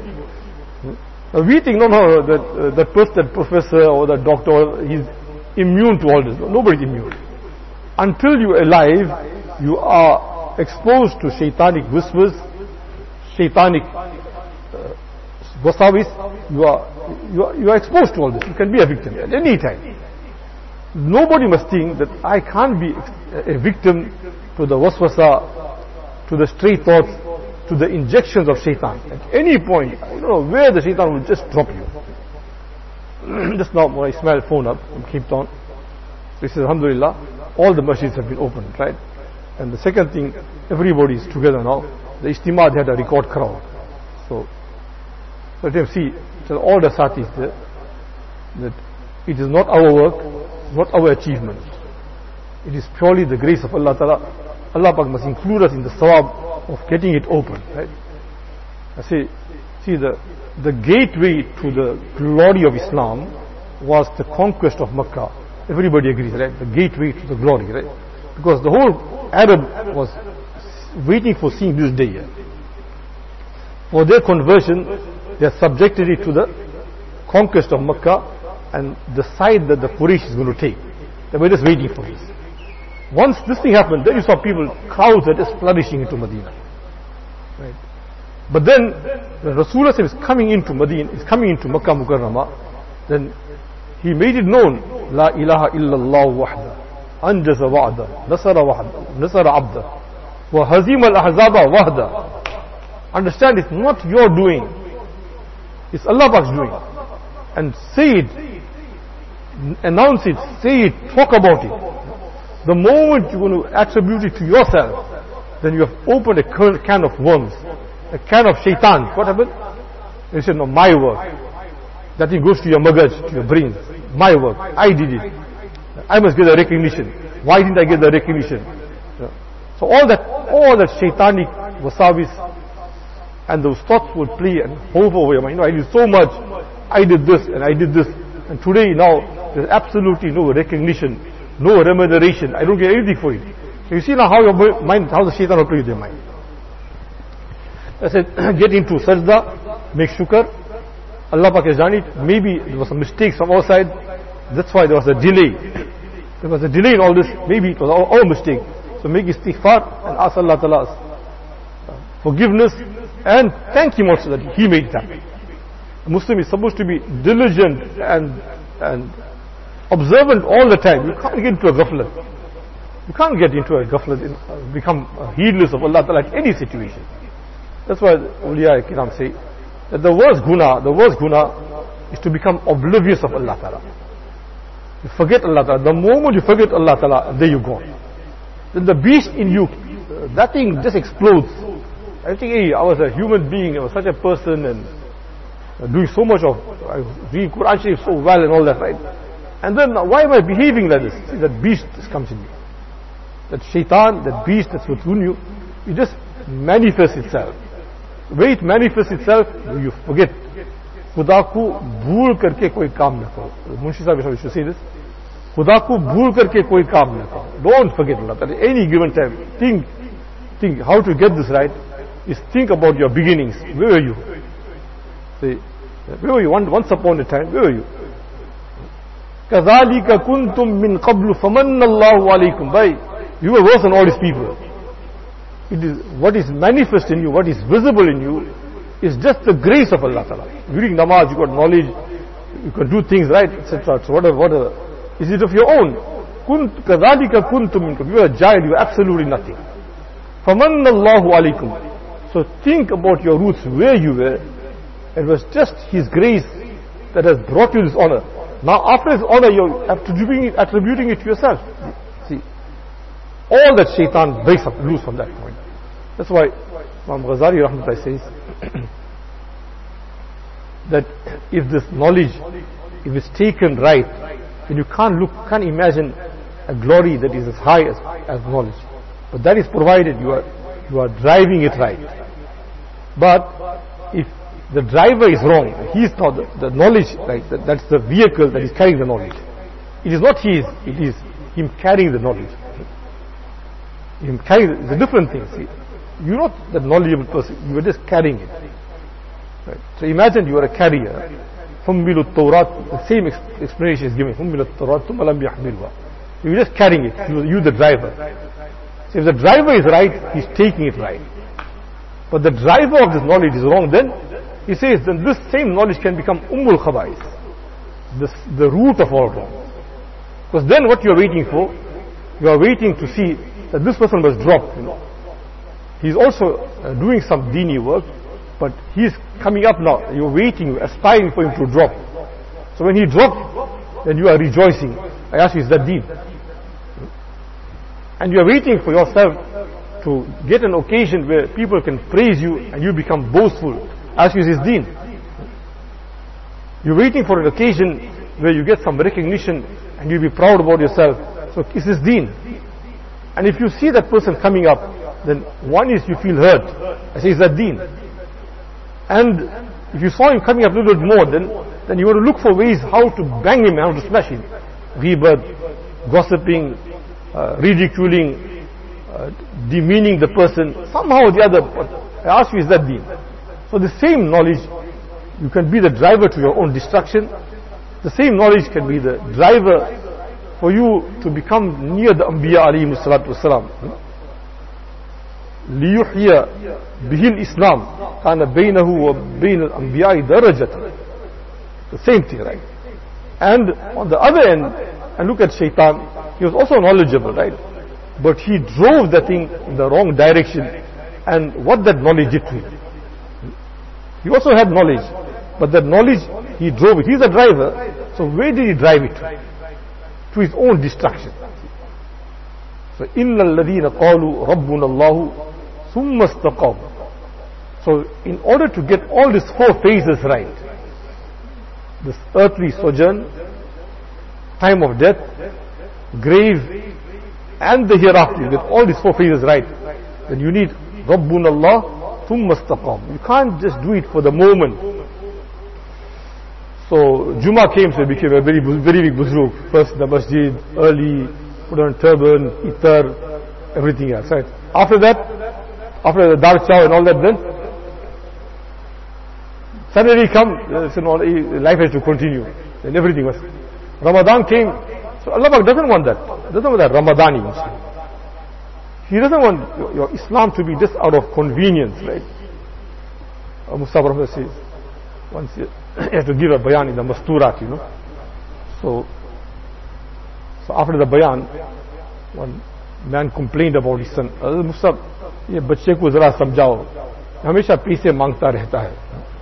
We think, that person, that professor or that doctor, he's immune to all this. Nobody's immune. Until you're alive, you are exposed to shaitanic whispers, shaitanic wasawis. You are exposed to all this. You can be a victim at any time. Nobody must think that I can't be a victim to the waswasa, to the stray thoughts, to the injections of shaitan. At any point, I don't know where the shaitan will just drop you. Just now, when Ismail phoned up from Cape Town, so he says, Alhamdulillah, all the masjids have been opened, right? And the second thing, everybody is together now. The Ijtima had a record crowd. So let him see, tell all the satis there, that it is not our work, not our achievement. It is purely the grace of Allah Ta'ala. Allah Pak must include us in the sawab of getting it open, right? I say, see, the gateway to the glory of Islam was the conquest of Makkah. Everybody agrees, right? The gateway to the glory, right? Because the whole Arab was waiting for seeing this day. For their conversion, they are subjected it to the conquest of Makkah and the side that the Quraysh is going to take. They were just waiting for this. Once this thing happened, then you saw crowds are just flourishing into Medina. Right? But then, when Rasulullah is coming into Medina, is coming into Makkah Mukarramah, then he made it known, La ilaha illallah wahda. أنجز وعده نصر عبده وهزيم الأحزاب وحده. Understand, it's not your doing, it's Allah Pak's doing. And say it, announce it, say it, talk about it. The moment you're going to attribute it to yourself, then you have opened a can of worms, a can of shaitan. What happened? You said, no, my work. That thing goes to your magaj, to your brains. My work, I did it. I must get the recognition. Why didn't I get the recognition? So all that shaitanic wasawis and those thoughts would play and hover over your mind. I did so much, I did this and I did this, and today now there's absolutely no recognition, no remuneration. I don't get anything for it. So you see now how your mind, how the shaitan will play with your mind. I said, get into sajda, make shukr. Allah Pak has done it. Maybe there was some mistakes from our side. That's why there was a delay. There was a delay in all this. Maybe it was our mistake. So make istighfar and ask Allah Ta'ala's forgiveness and thank Him also that He made that. A Muslim is supposed to be diligent and observant all the time. You can't get into a ghaflat. You can't get into a ghaflat and become heedless of Allah Ta'ala in any situation. That's why Awliya Kiram say that the worst guna is to become oblivious of Allah Ta'ala. You forget Allah Ta'ala. The moment you forget Allah Ta'ala, there you go. Then the beast in you, that thing just explodes. I think, hey, I was a human being, I was such a person and doing so much of, I was reading Quran Sharif so well and all that, right? And then, why am I behaving like this? See, that beast just comes in you. That shaitan, that beast that's within you, it just manifests itself. The way it manifests itself, you forget. खुदा को भूल करके कोई काम न करो. Munshi Sahib used to say this. खुदा को भूल करके कोई काम न करो. Don't forget Allah. At any given time, think how to get this right. Is think about your beginnings. Where were you? Say, where were you? Once upon a time, where were you? كذلك كنتم من قبل فمن الله عليكم. By you were worse than all these people. It is what is manifest in you, what is visible in you, is just the grace of Allah Ta'ala. During namaz, you got knowledge, you can do things right, etc. So whatever. Is it of your own? كذلك كنتم منكم. You are a giant, you are absolutely nothing. فمن الله عليكم. So think about your roots, where you were. It was just His grace that has brought you this honor. Now after His honor, you're attributing it to yourself. See, all that shaitan breaks up loose from that point. That's why Imam Ghazali Rahmatullah says that if this knowledge, if it's taken right, then you can't imagine a glory that is as high as knowledge. But that is provided you are driving it right. But if the driver is wrong, he is not the knowledge, right? That's the vehicle that is carrying the knowledge. It is not his, it is him carrying the knowledge. Him carrying it's a different thing. See, you're not the knowledgeable person, you are just carrying it. Right? So imagine you are a carrier. Hummilu Tawrat, the same explanation is given. Hummilu Tawrat, thumma lam yahmilha. You're just carrying it. You the driver. So if the driver is right, he's taking it right. But the driver of this knowledge is wrong, then he says then this same knowledge can become Ummul Khaba'is, the root of all wrong. Because then what you are waiting for, you are waiting to see that this person was dropped. He's also doing some dini work, but he's coming up now. You're waiting, aspiring for him to drop. So when he dropped, then you are rejoicing. I ask you, is that deen? And you are waiting for yourself to get an occasion where people can praise you and you become boastful. Ask you, is this deen? You're waiting for an occasion where you get some recognition and you'll be proud about yourself. So is this deen? And if you see that person coming up, then one is you feel hurt. I say, is that deen? And if you saw him coming up a little bit more, then you want to look for ways how to bang him, how to smash him. Ghibah, gossiping, ridiculing, demeaning the person, somehow or the other. I ask you, is that deen? So the same knowledge, you can be the driver to your own destruction. The same knowledge can be the driver for you to become near the Anbiya alayhi salatu wasalam. لِيُحْيَ بِهِ الْإِسْلَامِ كَانَ بَيْنَهُ وَبَيْنَ الْأَنْبِيَاءِ دَرَجَةً. The same thing, right? And on the other end, and look at shaitan, He was also knowledgeable, right? But he drove the thing in the wrong direction, and what that knowledge did to him. He also had knowledge, but that knowledge, he drove it. He's a driver, so where did he drive it to? To his own destruction. So, إِنَّ الَّذِينَ قَالُوا رَبُّنَا اللَّهُ ثُمَّ اسْتَقَامُوا. So, in order to get all these four phases right, this earthly sojourn, time of death, grave, and the hereafter, you get all these four phases right, then you need Rabbuna Allah thumma istaqam. You can't just do it for the moment. So Juma came, so he became a very big buzruk. First the masjid, early, put on turban, itar, everything else, right? After that, after the dar chow and all that, then Saturday come, life has to continue, and everything was. Ramadan came, so Allah doesn't want that. Doesn't want that Ramadani Muslim. He doesn't want your Islam to be just out of convenience, right? Musa Brahma says, once you have to give a bayan in the Masturat, you know. So after the bayan, one man complained about his son. Musa, ये बच्चे को जरा समझाओ, हमेशा पैसे मांगता रहता है.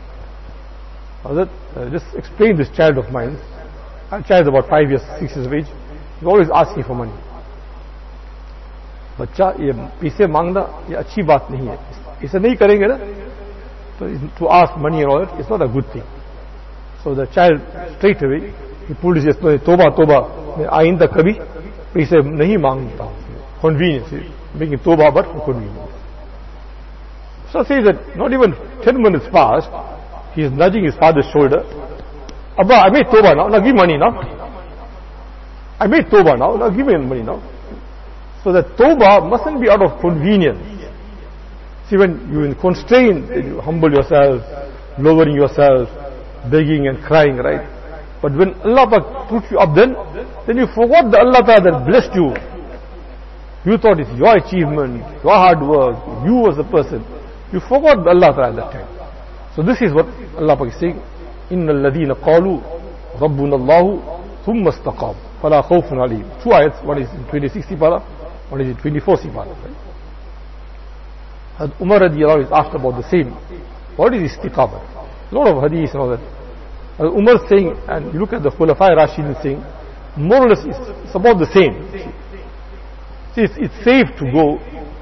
Just explain this child of mine. Our child is about 5 years, 6 years of age. He's always asking for money. बच्चा ये पैसे मांगना ये अच्छी बात नहीं है. इसे नहीं करेंगे ना, तो to ask money and all that, it's not a good thing. So the child straight away he pulled his chest. तोबा मैं आइंदा कभी पैसे नहीं मांगता हूँ. Convenience, making tawbah but for convenience. So says that not even 10 minutes passed, he is nudging his father's shoulder. Abba, I made tawbah now give money now. I made tawbah now give me money now. So that tawbah mustn't be out of convenience. See, when you constrain, you humble yourself, lowering yourself, begging and crying, right? But when Allah puts you up, then you forgot the Allah that blessed you. You thought it's your achievement, your hard work, you was the person. You forgot Allah at that time. So this is what Allah is saying. إِنَّ الَّذِينَ قَالُوا رَبُّنَا اللَّهُ ثُمَّ اسْتَقَامُوا فَلَا خَوْفٌ عَلَيْهِمْ. 2 ayats, one is in 2060 para, one is in 24 para. Right? Umar radiallahu is asked about the same. What is istiqamah? A lot of hadith and all that. Umar saying, and you look at the Khulafai Rashidin saying, more or less it's about the same. See, it's safe to go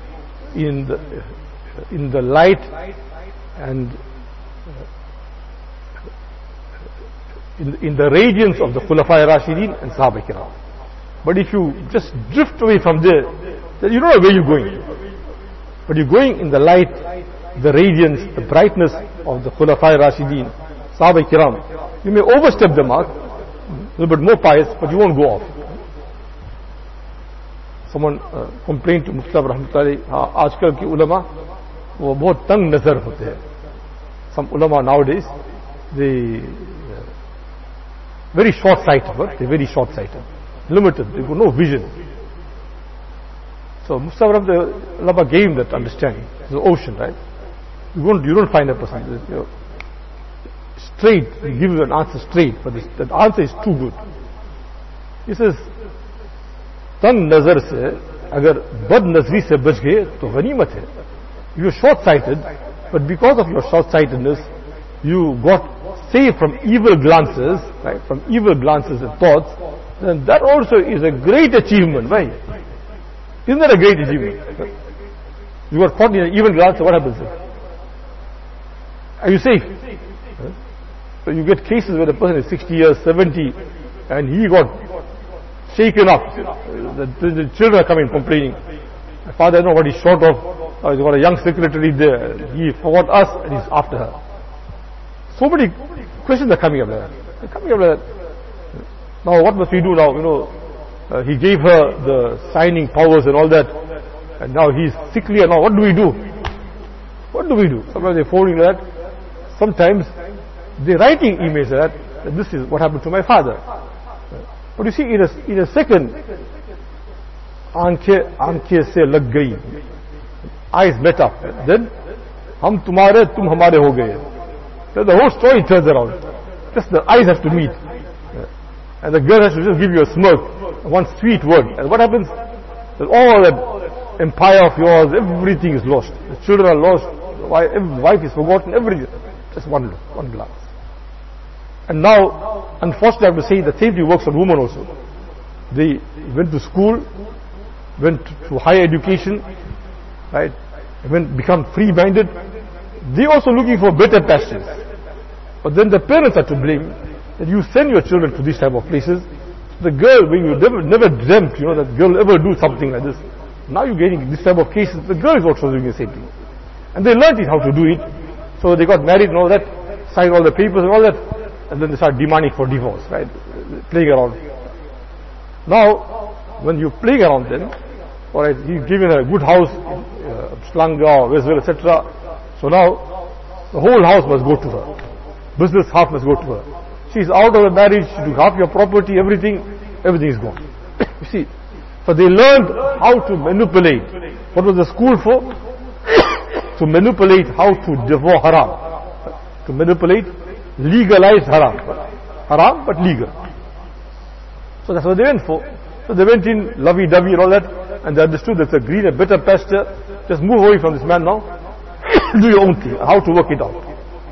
in the light and in the radiance of the Khulafai Rashidin and Sahaba Kiram. But if you just drift away from there, then you don't know where you're going. But you're going in the light, the radiance, the brightness of the Khulafai Rashidin, Sahaba Kiram. You may overstep the mark, a little bit more pious, but you won't go off. Someone complained to Mufti Rahmatullahi, आजकल के उलमा वो बहुत तंग नजर होते हैं. Some ulama nowadays, they very short-sighted, but they're very short-sighted, limited. They've got no vision. So Mufti Rahmatullahi gave him that understanding. It's the ocean, right? You don't find a person straight. He gives you an answer straight, but that answer is too good. He says, तंग नजर से अगर बद नजरी से बच गए तो गनीमत है. You're short-sighted, but because of your short-sightedness, you got saved from evil glances, right? From evil glances and thoughts. Then that also is a great achievement, right? Isn't that a great achievement? You got caught in an evil glance, so what happens? Are you safe? So you get cases where the person is 60 years, 70, and he got shaken up. The children are coming complaining. My father, I don't know what he's short of. He's got a young secretary there. He forgot us and he's after her. So many questions are coming up like that. They're coming up like that. Now what must we do now? He gave her the signing powers and all that. And now he's sickly and now what do we do? What do we do? Sometimes they're phoning like that. Sometimes they're writing emails like that this is what happened to my father. But you see, in a second, आंखें से लग गई, eyes met up. Then, हम तुम्हारे, तुम हमारे हो गए. Then the whole story turns around. Just the eyes have to meet, and the girl has to just give you a smirk. one sweet word. And what happens? That all that empire of yours, everything is lost. The children are lost, the wife is forgotten, everything. Just one look, one glance. And now, unfortunately I have to say, the same thing works on women also. They went to school, went to higher education, right? Become free-minded. They also looking for better pastures. But then the parents are to blame, that you send your children to these type of places. The girl, when you never dreamt, that girl will ever do something like this. Now you're getting this type of cases, the girl is also doing the same thing. And they learned it how to do it. So they got married and all that, signed all the papers and all that, and then they start demanding for divorce, right? Playing around. Now, when you're playing around then, alright, he's given a good house, Slanga or Westville, etc. So now, the whole house must go to her. Business half must go to her. She's out of the marriage, she took half your property, everything is gone. You see, so they learned how to manipulate. What was the school for? To manipulate how to devour haram. To manipulate, legalize haram. Haram, but legal. So that's what they went for. So they went in lovey-dovey and all that, and they understood there's a greener, better pasture. Just move away from this man now. Do your own thing, how to work it out.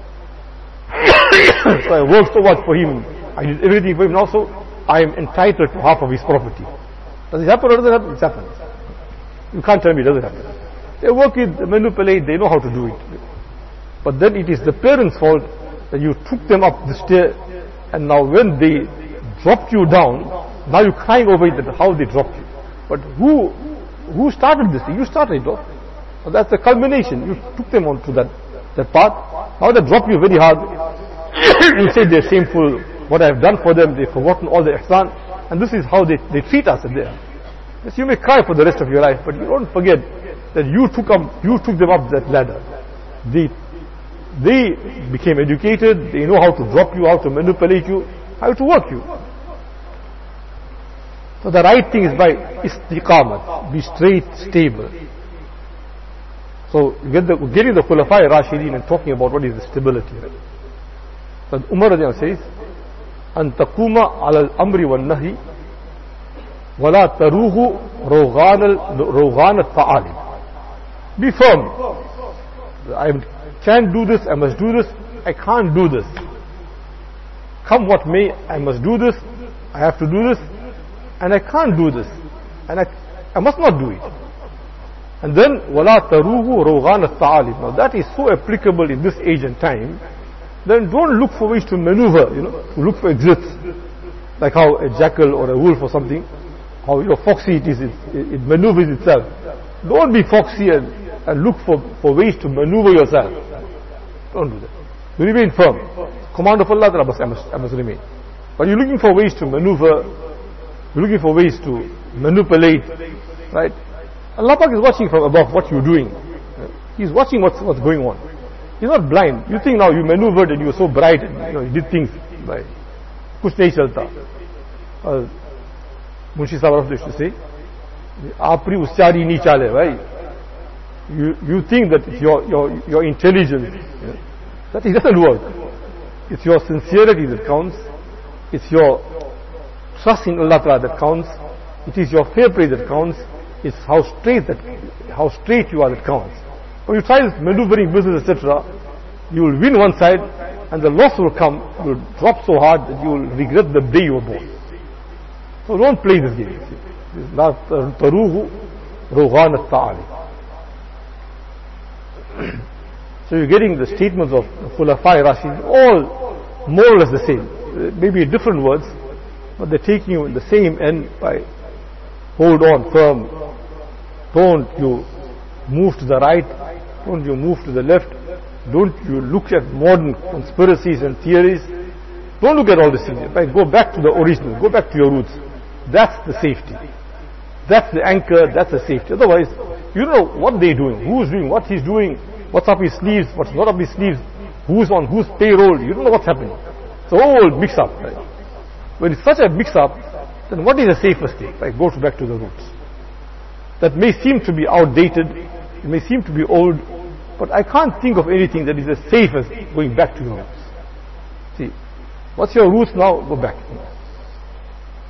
So I worked so much for him, I did everything for him, now so I am entitled to half of his property. Does it happen or doesn't happen? It happens. You can't tell me it doesn't happen. They work it, they manipulate, they know how to do it. But then it is the parents' fault that you took them up the stair, and now when they dropped you down, now you're crying over it, how they dropped you. But who started this thing? You started it off. So that's the culmination. You took them onto that path. Now they drop you very hard. You say they're shameful, what I've done for them, they've forgotten all the ihsan, and this is how they treat us in there. Yes, you may cry for the rest of your life, but you don't forget that you took them up that ladder. They became educated, they know how to drop you, how to manipulate you, how to work you. So the right thing is by istiqamat, be straight, stable. So getting the Khulafai Rashidin and talking about what is the stability. Right? So Umar says, أن تقوم على الأمر والنهي ولا تروه روغان الطعالب. Be firm. I can't do this, I must do this, I can't do this. Come what may, I must do this, I have to do this, and I can't do this, and I must not do it. And then وَلَا تَرُوهُ رَوْغَانَ الثَّعَالِبِ. Now that is so applicable in this age and time. Then don't look for ways to maneuver, to look for exits, like how a jackal or a wolf or something, how foxy it is, it maneuvers itself. Don't be foxy and look for ways to maneuver yourself. Don't do that. You remain firm. Command of Allah, I must remain. But you're looking for ways to maneuver, you're looking for ways to manipulate, right? Allah Pak is watching from above what you're doing. He's watching what's going on. He's not blind. You think now you maneuvered and you were so bright and you did things by kuch nahi chalta. Munshi Sahib used to say, Aapri usyari nahi chale, right? You think that it's your intelligence. That it doesn't work. It's your sincerity that counts. It's your trust in Allah Ta'ala that counts. It is your fair play that counts. It's how straight you are that counts. When you try this maneuvering business, etc., you will win one side and the loss will come. You will drop so hard that you will regret the day you were born. So don't play this game. So you're getting the statements of Khulafai Rashid, all more or less the same. Maybe different words, but they're taking you in the same end by hold on firm. Don't you move to the right. Don't you move to the left. Don't you look at modern conspiracies and theories. Don't look at all these things. Right? Go back to the original. Go back to your roots. That's the safety. That's the anchor. That's the safety. Otherwise, you don't know what they're doing. Who's doing what he's doing. What's up his sleeves. What's not up his sleeves. Who's on whose payroll. You don't know what's happening. It's all mix up. Right? When it's such a mix up, then what is the safest thing? Right? Go back to the roots. That may seem to be outdated. It may seem to be old. But I can't think of anything that is the safest going back to your roots. See, what's your roots now? Go back.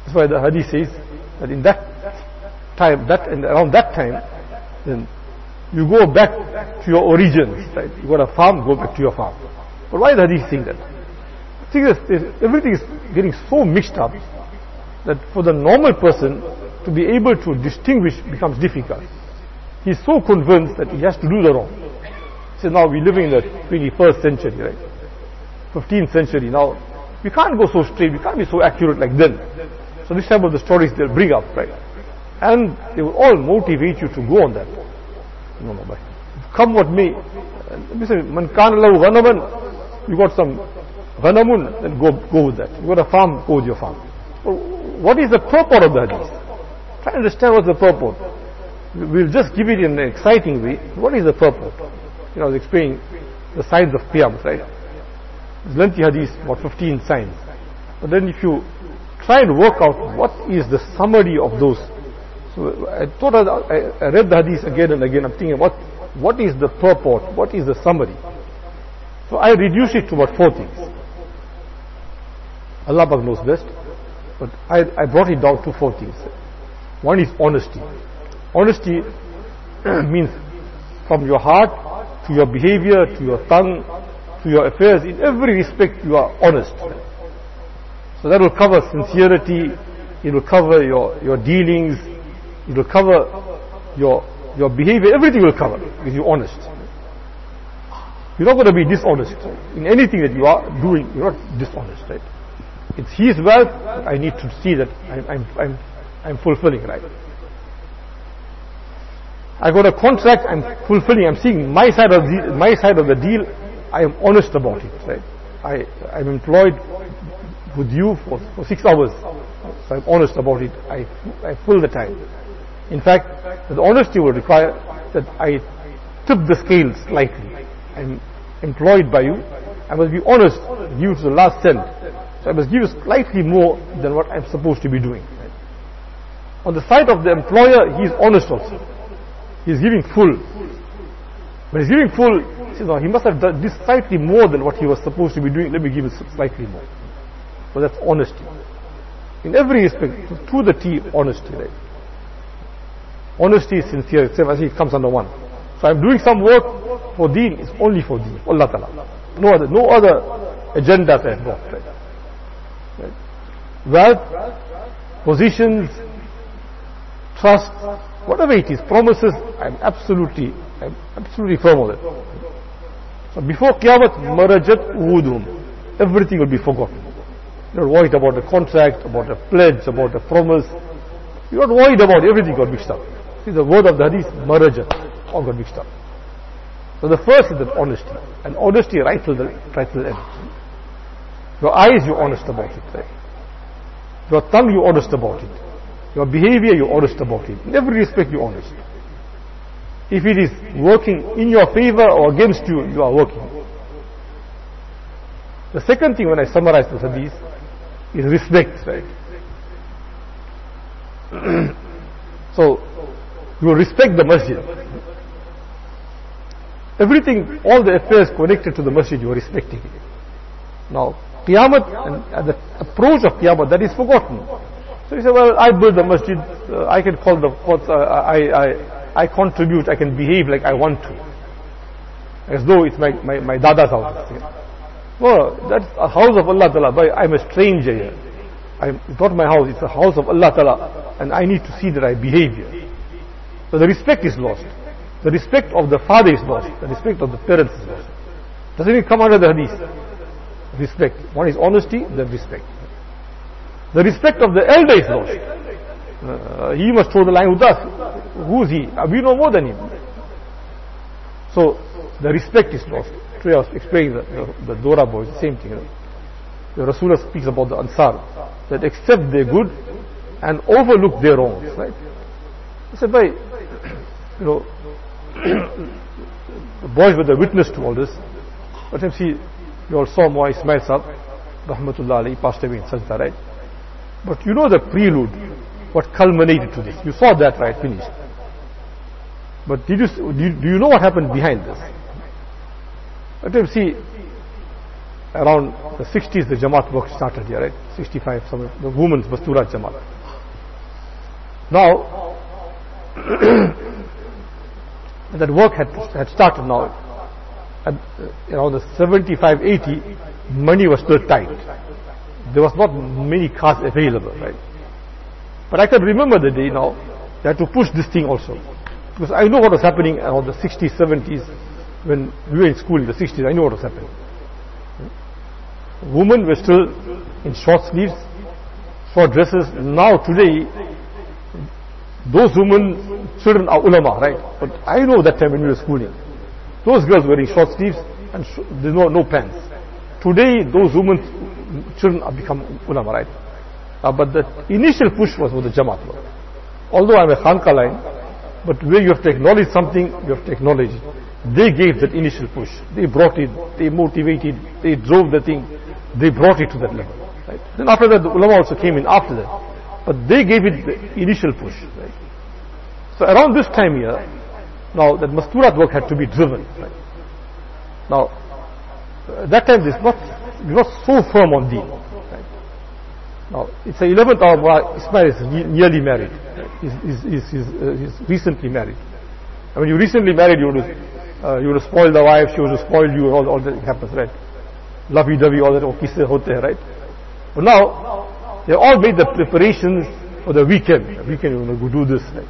That's why the hadith says that in that time, around that time, then you go back to your origins, right? You got a farm, go back to your farm. But why is the hadith saying that? I think everything is getting so mixed up that for the normal person to be able to distinguish becomes difficult. He's so convinced that he has to do the wrong. So now we're living in the 21st century, right? 15th century. Now, we can't go so straight, we can't be so accurate like then. So this type of the stories they'll bring up, right? And they will all motivate you to go on that. No, but come what may. Man kana lahu ghanaman, you got some ghanamun, then go with that. You got a farm, go with your farm. What is the purport of the hadith? Try to understand what's the purport. We'll just give it in an exciting way. What is the purport? I was explaining the signs of Qiyamah, right? It's lengthy hadith, about 15 signs. But then if you try and work out what is the summary of those. So I thought I read the hadith again and again. I'm thinking, what is the purport? What is the summary? So I reduced it to about 4 things. Allah Pak knows best. But I brought it down to 4 things. One is honesty. Honesty means from your heart to your behavior, to your tongue, to your affairs, in every respect you are honest. So that will cover sincerity, it will cover your dealings, it will cover your behavior, everything will cover because you're honest. You're not going to be dishonest. In anything that you are doing, you're not dishonest, right? It's his wealth, I need to see that I'm fulfilling, right? I got a contract, I'm fulfilling, I'm seeing my side of the deal, I am honest about it, right? I'm employed with you for 6 hours, so I'm honest about it, I fill the time. In fact, the honesty will require that I tip the scale slightly. I'm employed by you, I must be honest, give you to the last cent. So I must give you slightly more than what I'm supposed to be doing. Right? On the side of the employer, he is honest also. He is giving full. When he's giving full, he says, no, he must have done this slightly more than what he was supposed to be doing. Let me give him slightly more. So that's honesty. In every respect, to the T, honesty. Right? Honesty, sincerity, it comes under one. So I'm doing some work for Deen, it's only for Deen, Allah Ta'ala. No other agendas I have got. Right? Wealth, positions, trust, whatever it is, promises, I'm absolutely firm on it. So before Qiyamah, marajat uhudhum, everything will be forgotten. You're not worried about the contract, about the pledge, about the promise. You're not worried about everything got mixed up. See the word of the hadith, marajat, all got mixed up. So the first is that honesty, and honesty right till the end. Your eyes, you're honest about it. Right? Your tongue, you're honest about it. Your behavior, you're honest about it. In every respect, you're honest. If it is working in your favor or against you, you are working. The second thing when I summarize this hadith is respect, right? So, you will respect the masjid. Everything, all the affairs connected to the masjid, you are respecting it. Now, Qiyamah and the approach of Qiyamah, that is forgotten. So you say, well, I build the masjid, I can call the pots, I contribute, I can behave like I want to. As though it's my dada's house. No, that's a house of Allah Ta'ala. I'm a stranger here. It's not my house, it's a house of Allah Ta'ala. And I need to see that I behave here. So the respect is lost. The respect of the father is lost. The respect of the parents is lost. Doesn't it come under the hadith? Respect. One is honesty, then respect. The respect of the elder is lost. He must toe the line with us. Who is he? We know more than him. So the respect is lost. Today I was explaining the Dora boys, the same thing. The Rasulullah speaks about the Ansar, that accept their good and overlook their wrongs. Right? He said, the boys were the witness to all this. Let him see. You all saw Mu'a Ismail Sahab, Rahmatullah alayhi, passed away in Sajda, right? But you know the prelude, what culminated to this. You saw that, right? Finished. But do you know what happened behind this? Let him see. around the 60s, the Jamaat work started here, right? 65, some the women's Masturat Jamaat. Now, that work had started now. At around the 75, 80, money was still tight. There was not many cars available, right? But I can remember the day now, they had to push this thing also. Because I know what was happening around the 60s, 70s, when we were in school in the 60s, I know what was happening. Women were still in short sleeves, short dresses. Now today, those women, children are ulama, right? But I know that time when we were schooling, those girls wearing short sleeves and there's no pants. Today, those women, children have become ulama, right? But the initial push was with the Jamaat work. Although I'm a Khanqa line, but where you have to acknowledge something, you have to acknowledge it. They gave that initial push. They brought it, they motivated, they drove the thing, they brought it to that level. Right? Then after that, the ulama also came in after that. But they gave it the initial push. Right? So around this time here, now that Masturat work had to be driven. Right? Now, at that time we're not so firm on deen. Right? Now, it's the 11th hour, Ismail is nearly married. Right? He's recently married. And when you recently married, you would have spoiled the wife, she would have spoiled you, all that happens, right? Lovey-dovey, all that, kisse hote hai, right? But now, they all made the preparations for the weekend. The weekend, you're going to go do this, right?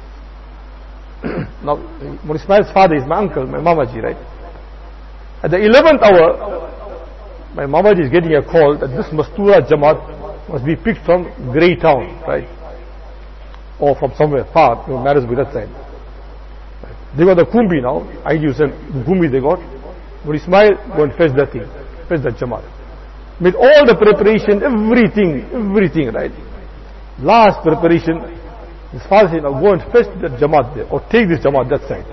Now, Ismail's father is my uncle, my Mamaji, right? At the 11th hour, my Mamaji is getting a call that this Mastura Jamaat must be picked from Greytown, right? Or from somewhere far, marriage by that side. They got the Kumbi now. IDU said the Kumbi they got. But Ismail go and fetch that thing, fetch that Jamaat. Made all the preparation, everything, right? Last preparation, his father said, now go and fetch that Jamaat there, or take this Jamaat that side.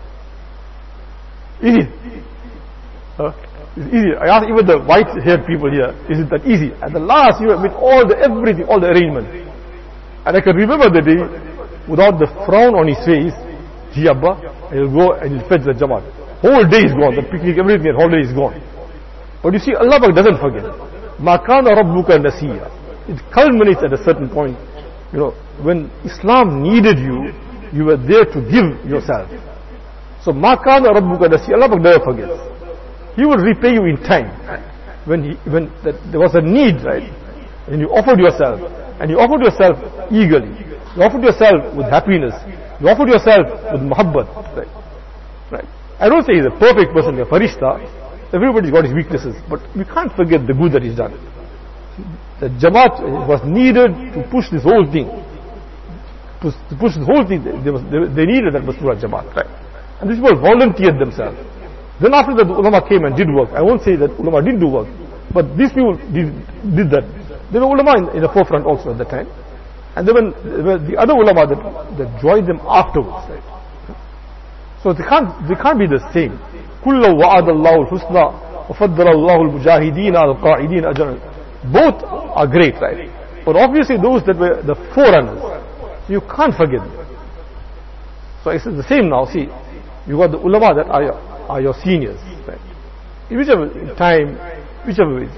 Easy. It's easy. I asked even the white-haired people here, is it that easy? At the last, you with all the everything, all the arrangement. And I can remember the day, without the frown on his face, Ji Abba, he'll go and he'll fetch the Jamaat. Whole day is gone, the picnic, everything, whole day is gone. But you see, Allah doesn't forget. Ma kana rabbuka nasiya. It culminates at a certain point. You know, when Islam needed you, you were there to give yourself. So ma kana rabbuka nasiya, Allah never forgets. He will repay you in time. When there was a need, right? And you offered yourself, and you offered yourself eagerly. You offered yourself with happiness. You offered yourself with muhabbat, right? I don't say he's a perfect person, a farishta. Everybody's got his weaknesses, but we can't forget the good that he's done. The Jamaat was needed to push this whole thing. To push this whole thing, they needed that Mastura Jamaat, right? And these people volunteered themselves. Then after that, the ulama came and did work. I won't say that ulama didn't do work, but these people did that. There were ulama in the forefront also at that time. And then the other ulama that joined them afterwards, right? So they can't be the same. كُلَّ وَعَدَ اللَّهُ الْحُسْنَى وَفَضَّلَ اللَّهُ الْمُجَاهِدِينَ عَلَى الْقَاعِدِينَ أَجْرًا. Both are great, right? But obviously those that were the forerunners, you can't forget them. So it's the same now. See, you got the ulama that are your seniors, right? In whichever time, whichever way.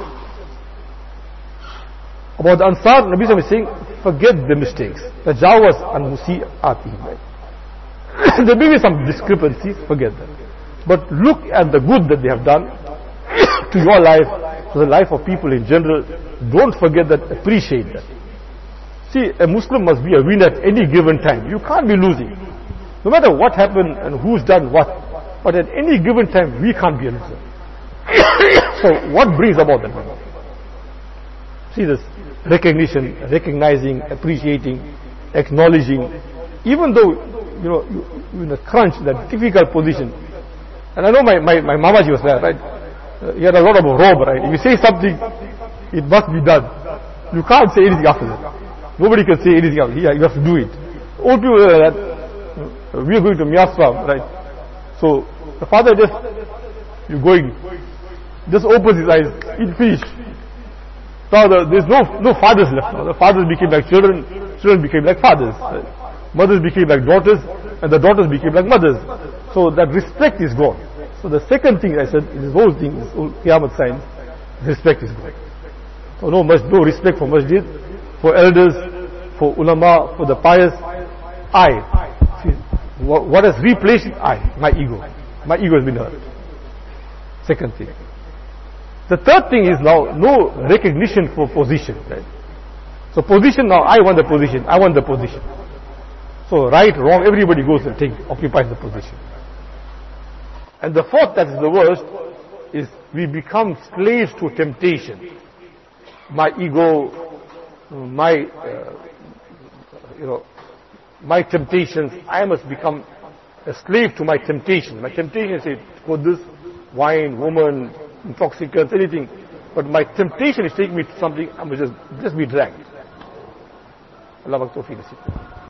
About the Ansar, Nabi Sallallahu Alaihi Wasallam is saying, forget the mistakes. Tajawaz an musi'atihim, right? There may be some discrepancies, forget them. But look at the good that they have done to your life, to the life of people in general. Don't forget that, appreciate that. See, a Muslim must be a winner at any given time. You can't be losing. No matter what happened and who's done what. But at any given time, we can't be a loser. So what brings about that? See this recognition, recognizing, appreciating, acknowledging, even though you're in a crunch, that difficult position. And I know my Mamaji was there, right? He had a lot of robe, right? If you say something, it must be done. You can't say anything after that. Nobody can say anything else. Yeah, you have to do it. Old people are that. We are going to Miyaswam, right? So the father just opens his eyes, eat fish. Now there's no fathers left now. The fathers became like children, children became like fathers. Right? Mothers became like daughters, and the daughters became like mothers. So that respect is gone. So the second thing I said in this whole thing, this whole Qiyamah sign, respect is gone. So no respect for masjid, for elders, for ulama, for the pious. I. See, what has replaced it? I. My ego. My ego has been hurt. Second thing. The third thing is now no recognition for position. Right? So position now, I want the position. I want the position. So right, wrong, everybody goes and occupies the position. And the fourth, that is the worst, is we become slaves to temptation. My ego, my temptations. I must become a slave to my temptation. My temptation is for this, wine, woman, intoxicants, anything. But my temptation is taking me to something, I must just be dragged. Allah Tawfiq.